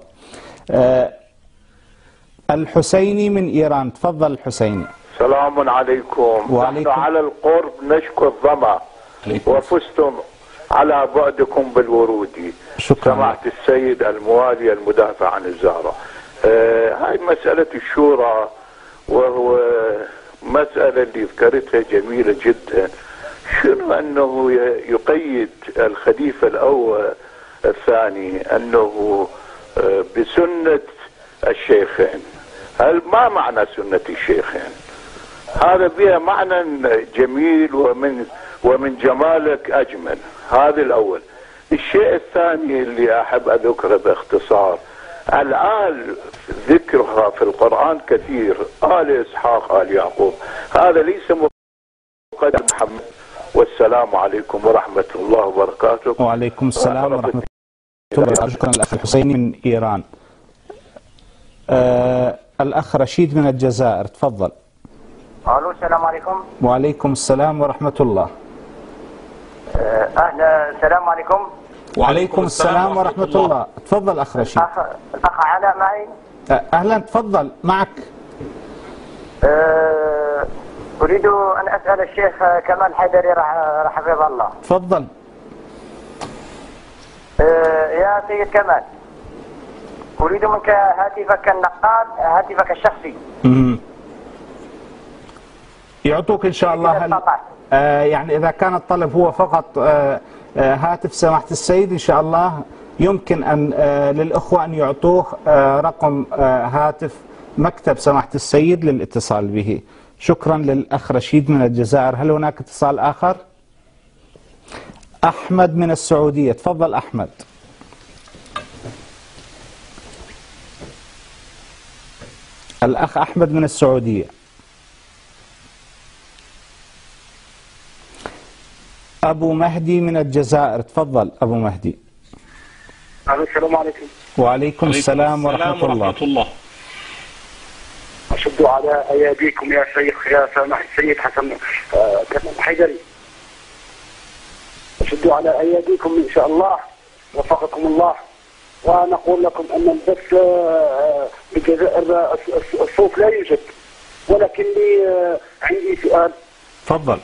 الحسيني من ايران، تفضل الحسيني. السلام عليكم. وعليكم. نحن على القرب نشكو الظما وفزتم على بعدكم بالورود. شكرا. سماحة السيد الموالي المدافع عن الزهرة. هاي مسألة الشورى، وهو مسألة اللي ذكرتها جميلة جدا. شنو أنه يقيد الخليفة الأول الثاني أنه بسنة الشيخين؟ هل ما معنى سنة الشيخين؟ هذا بها معنى جميل ومن جمالك أجمل. هذا الأول. الشيء الثاني اللي أحب أذكره باختصار، الآل ذكرها في القرآن كثير، آل إسحاق آل يعقوب، هذا ليس مقدم محمد. والسلام عليكم ورحمة الله وبركاته. وعليكم السلام ورحمة الله وبركاته. شكرا الأخ الحسيني من إيران. الأخ رشيد من الجزائر، تفضل. الو السلام عليكم. وعليكم السلام ورحمة الله. اهلا السلام عليكم. وعليكم السلام ورحمة الله. تفضل أخ رشيد. الأخ علاء معي. أهلا، تفضل معك. أريد أن أسأل الشيخ كمال حيدري حفظه الله. تفضل. يا سيد كمال، أريد منك هاتفك النقال، هاتفك الشخصي. يعطوك إن شاء الله. يعني إذا كان الطلب هو فقط هاتف سماحة السيد، إن شاء الله يمكن أن للأخوة أن يعطوه رقم هاتف مكتب سماحة السيد للاتصال به. شكرا للأخ رشيد من الجزائر. هل هناك اتصال آخر؟ أحمد من السعودية، تفضل أحمد. الأخ أحمد من السعودية. أبو مهدي من الجزائر، تفضل أبو مهدي. السلام عليكم. وعليكم السلام ورحمة الله. أشد على أياديكم يا شيخ، يا سامح السيد حسن كمال حيدري. أشد على أياديكم إن شاء الله، وفقكم الله. ونقول لكم أن البث بالجزائر الصوت لا يوجد، ولكن لي عندي سؤال. تفضل.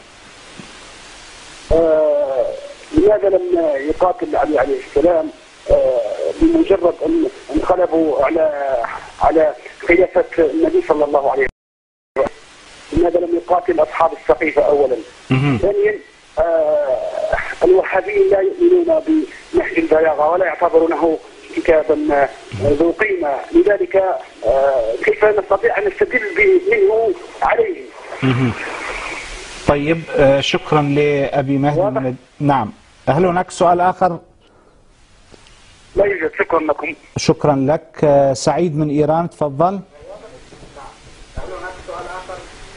لماذا لم يقاتل علي عليه السلام بمجرد أن انقلبوا على خلافة النبي صلى الله عليه وسلم؟ لماذا لم يقاتل أصحاب السقيفة أولا؟ ثانيا، الوهابيين لا يؤمنون بنهج البلاغة ولا يعتبرونه كتابا ذو قيمة، لذلك كيف نستطيع أن نستدل منه عليه؟ طيب، شكرا لأبي مهدي. نعم، هل هناك سؤال آخر؟ لا يوجد. شكرا لكم. شكرا لك. سعيد من إيران، تفضل. هل هناك سؤال آخر؟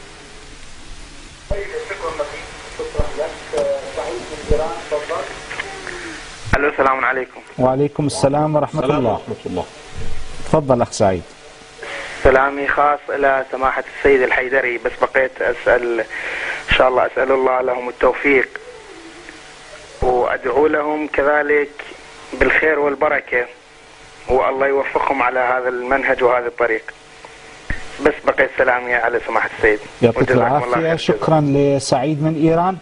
لا يوجد. شكرا لكم. شكرا لك. سعيد من إيران، تفضل. الو السلام عليكم. وعليكم السلام ورحمة الله. تفضل أخ سعيد. سلامي خاص إلى سماحة السيد الحيدري، بس بقيت أسأل إن شاء الله، أسأل الله لهم التوفيق وأدعو لهم كذلك بالخير والبركة، والله يوفقهم على هذا المنهج وهذا الطريق. بس بقيت سلامي على سماحة السيد. يعطيك العافية. شكرا لسعيد من إيران.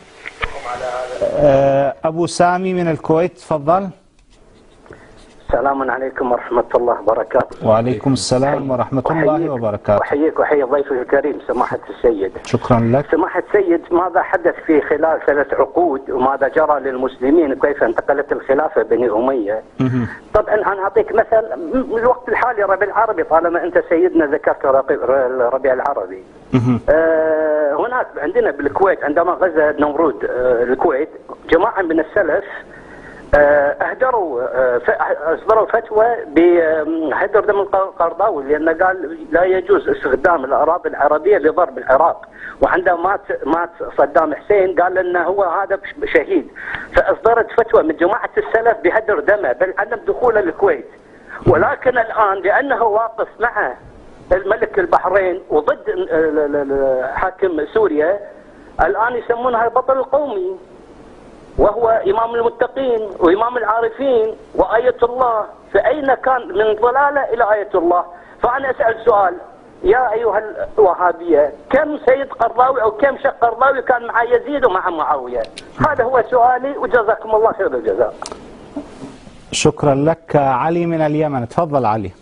أبو سامي من الكويت، تفضل. السلام عليكم ورحمة الله وبركاته. وعليكم السلام ورحمة الله وبركاته. أحييك وأحيي ضيفك الكريم سماحة السيد. شكرا لك. سماحة السيد، ماذا حدث في خلال 3 عقود وماذا جرى للمسلمين وكيف انتقلت الخلافة بني أمية؟ طبعا أنا أعطيك مثل من الوقت الحالي ربيع العربي، طالما أنت سيدنا ذكرت ربيع العربي. هناك عندنا بالكويت عندما غزا نمرود الكويت، جماعة من السلف أصدروا فتوى بهدر دم القرضاوي، لأنه قال لا يجوز استخدام الأراضي العربية لضرب العراق، وعندما مات صدام حسين قال أنه هو هذا شهيد، فأصدرت فتوى من جماعة السلف بهدر دمه بل عدم دخوله الكويت. ولكن الآن لأنه واقف مع الملك البحرين وضد حاكم سوريا، الآن يسمونها البطل القومي، وهو إمام المتقين وإمام العارفين وآية الله، فأين كان من ضلالة إلى آية الله؟ فأنا أسأل سؤال يا أيها الوهابية، كم سيد قرضاوي أو كم شيخ قرضاوي كان مع يزيد ومع معاوية؟ هذا هو سؤالي، وجزاكم الله خير الجزاء. شكرا لك. علي من اليمن، تفضل علي.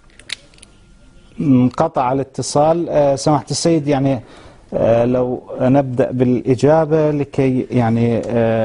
انقطع الاتصال. سماحة السيد، يعني لو نبدأ بالإجابة لكي يعني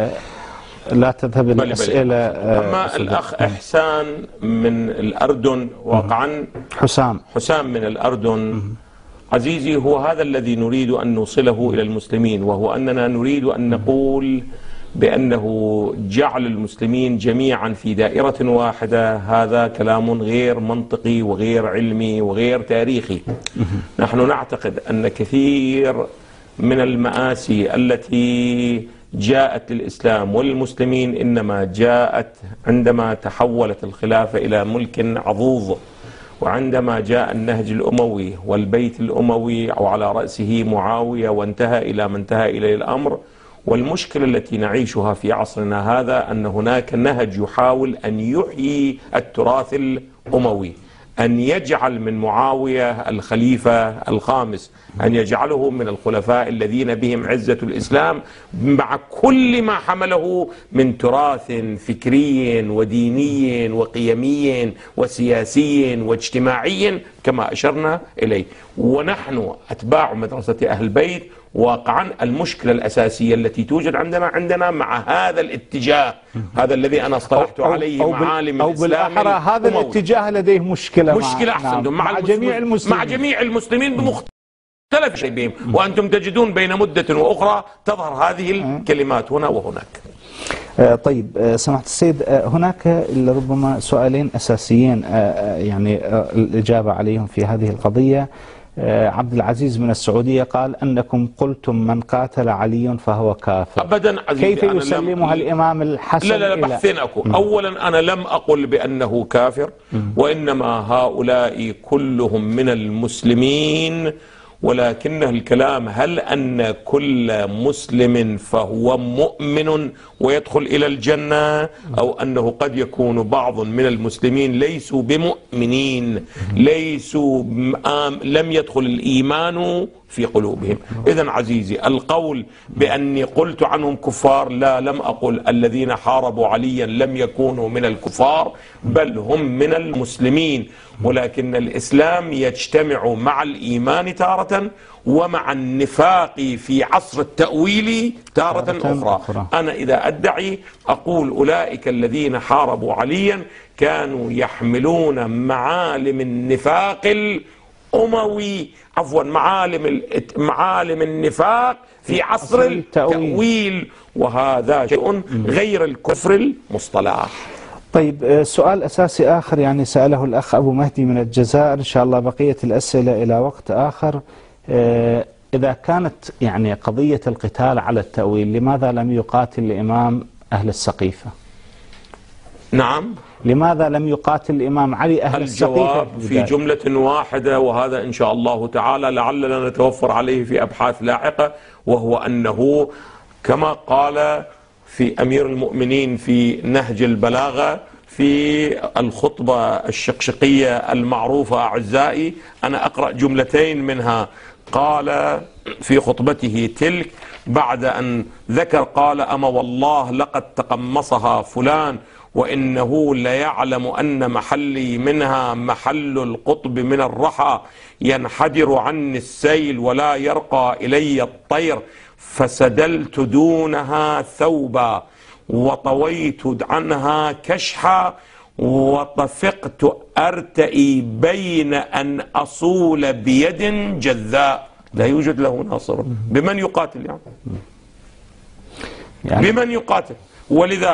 لا تذهب الأسئلة. أما الأخ إحسان من الأردن، واقعا حسام من الأردن، عزيزي، هو هذا الذي نريد أن نوصله إلى المسلمين، وهو أننا نريد أن نقول بأنه جعل المسلمين جميعا في دائرة واحدة هذا كلام غير منطقي وغير علمي وغير تاريخي. نحن نعتقد أن كثير من المآسي التي جاءت للإسلام والمسلمين إنما جاءت عندما تحولت الخلافة إلى ملك عضوض، وعندما جاء النهج الأموي والبيت الأموي وعلى رأسه معاوية وانتهى إلى ما انتهى إليه الأمر. والمشكلة التي نعيشها في عصرنا هذا أن هناك نهج يحاول أن يحيي التراث الأموي، أن يجعل من معاوية الخليفة الخامس، أن يجعله من الخلفاء الذين بهم عزة الإسلام، مع كل ما حمله من تراث فكري وديني وقيمي وسياسي واجتماعي كما أشرنا إليه. ونحن أتباع مدرسة أهل البيت واقعا المشكلة الأساسية التي توجد عندنا مع هذا الاتجاه، هذا الذي أنا اصطلحت عليه معالم الإسلام، بالأحرى هذا الاتجاه لديه مشكلة أحسنتم مع جميع المسلمين بمختلف شيء، وأنتم تجدون بين مدة وأخرى تظهر هذه الكلمات هنا وهناك. طيب سماحة السيد، هناك ربما سؤالين أساسيين يعني الإجابة عليهم في هذه القضية. عبد العزيز من السعودية قال أنكم قلتم من قاتل علي فهو كافر. أبدا عزيزي، كيف يسلمها الإمام الحسن؟ لا بحثين أكو. أولا أنا لم أقل بأنه كافر، وإنما هؤلاء كلهم من المسلمين، ولكنه الكلام هل أن كل مسلم فهو مؤمن ويدخل إلى الجنة، أو أنه قد يكون بعض من المسلمين ليسوا بمؤمنين، لم يدخل الإيمان في قلوبهم. إذن عزيزي، القول بأني قلت عنهم كفار، لا، لم أقل. الذين حاربوا عليا لم يكونوا من الكفار، بل هم من المسلمين، ولكن الإسلام يجتمع مع الإيمان تارة ومع النفاق في عصر التأويل تارة أخرى. أنا إذا أدعي أقول أولئك الذين حاربوا عليا كانوا يحملون معالم النفاق الأموي، عفوا معالم النفاق في عصر التأويل، وهذا شيء غير الكفر المصطلح. طيب سؤال أساسي آخر يعني سأله الأخ أبو مهدي من الجزائر، إن شاء الله بقية الأسئلة إلى وقت آخر. إذا كانت يعني قضية القتال على التأويل، لماذا لم يقاتل الإمام أهل السقيفة؟ نعم، لماذا لم يقاتل الإمام علي أهل السقيفة؟ الجواب في جملة واحدة، وهذا إن شاء الله تعالى لعلنا نتوفر عليه في أبحاث لاحقة، وهو أنه كما قال في أمير المؤمنين في نهج البلاغة في الخطبة الشقشقية المعروفة أعزائي، أنا أقرأ جملتين منها. قال في خطبته تلك بعد أن ذكر، قال: أما والله لقد تقمصها فلان، وإنه ليعلم أن محلي منها محل القطب من الرحى، ينحدر عني السيل ولا يرقى إلي الطير، فسدلت دونها ثوبا وطويت عنها كشحا، وطفقت أرتئي بين أن أصول بيد جذاء لا يوجد له ناصر. بمن يقاتل يعني؟ بمن يقاتل؟ ولذا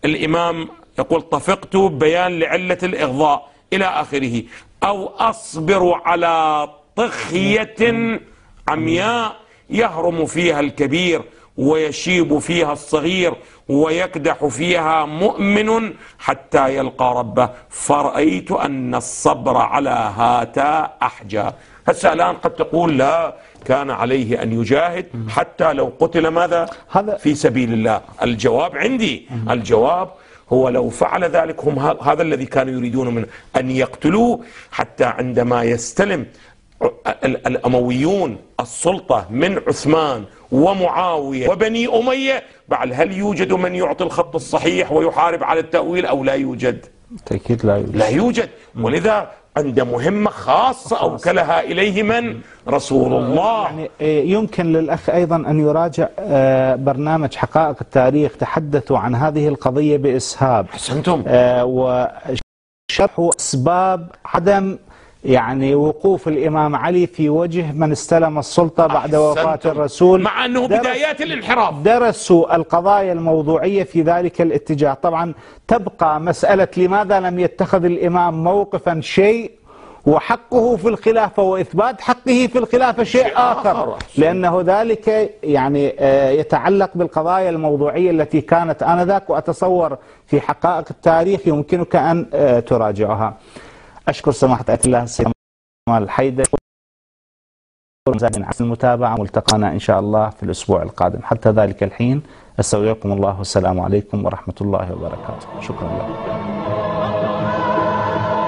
الإمام يقول طفقت بيان لعلة الإغضاء إلى آخره، أو أصبر على طخية عمياء يهرم فيها الكبير ويشيب فيها الصغير ويكدح فيها مؤمن حتى يلقى ربه، فرأيت أن الصبر على هاتا أحجى. هسه الآن قد تقول لا، كان عليه أن يجاهد حتى لو قتل ماذا؟ في سبيل الله. الجواب عندي، الجواب هو لو فعل ذلك هم هذا الذي كانوا يريدون منه، أن يقتلوه حتى عندما يستلم الأمويون السلطة من عثمان ومعاوية وبني أمية، بعد هل يوجد من يعطي الخط الصحيح ويحارب على التأويل أو لا يوجد؟ تأكيد لا يوجد. لا يوجد. ولذا عند مهمة خاصة أوكلها إليه من؟ رسول الله. يعني يمكن للأخ أيضا أن يراجع برنامج حقائق التاريخ، تحدثوا عن هذه القضية بإسهاب. أحسنتم. وشرحوا أسباب عدم يعني وقوف الإمام علي في وجه من استلم السلطة بعد وفاة الرسول، مع أنه بدايات الانحراف. درسوا القضايا الموضوعية في ذلك الاتجاه. طبعا تبقى مسألة لماذا لم يتخذ الإمام موقفا شيء، وحقه في الخلافة وإثبات حقه في الخلافة شيء آخر، لأنه ذلك يعني يتعلق بالقضايا الموضوعية التي كانت آنذاك، وأتصور في حقائق التاريخ يمكنك أن تراجعها. أشكر سماحة الله السيد كمال الحيدري على المتابعة، ملتقانا إن شاء الله في الأسبوع القادم. حتى ذلك الحين أستودعكم الله والسلام عليكم ورحمة الله وبركاته. شكرا لكم.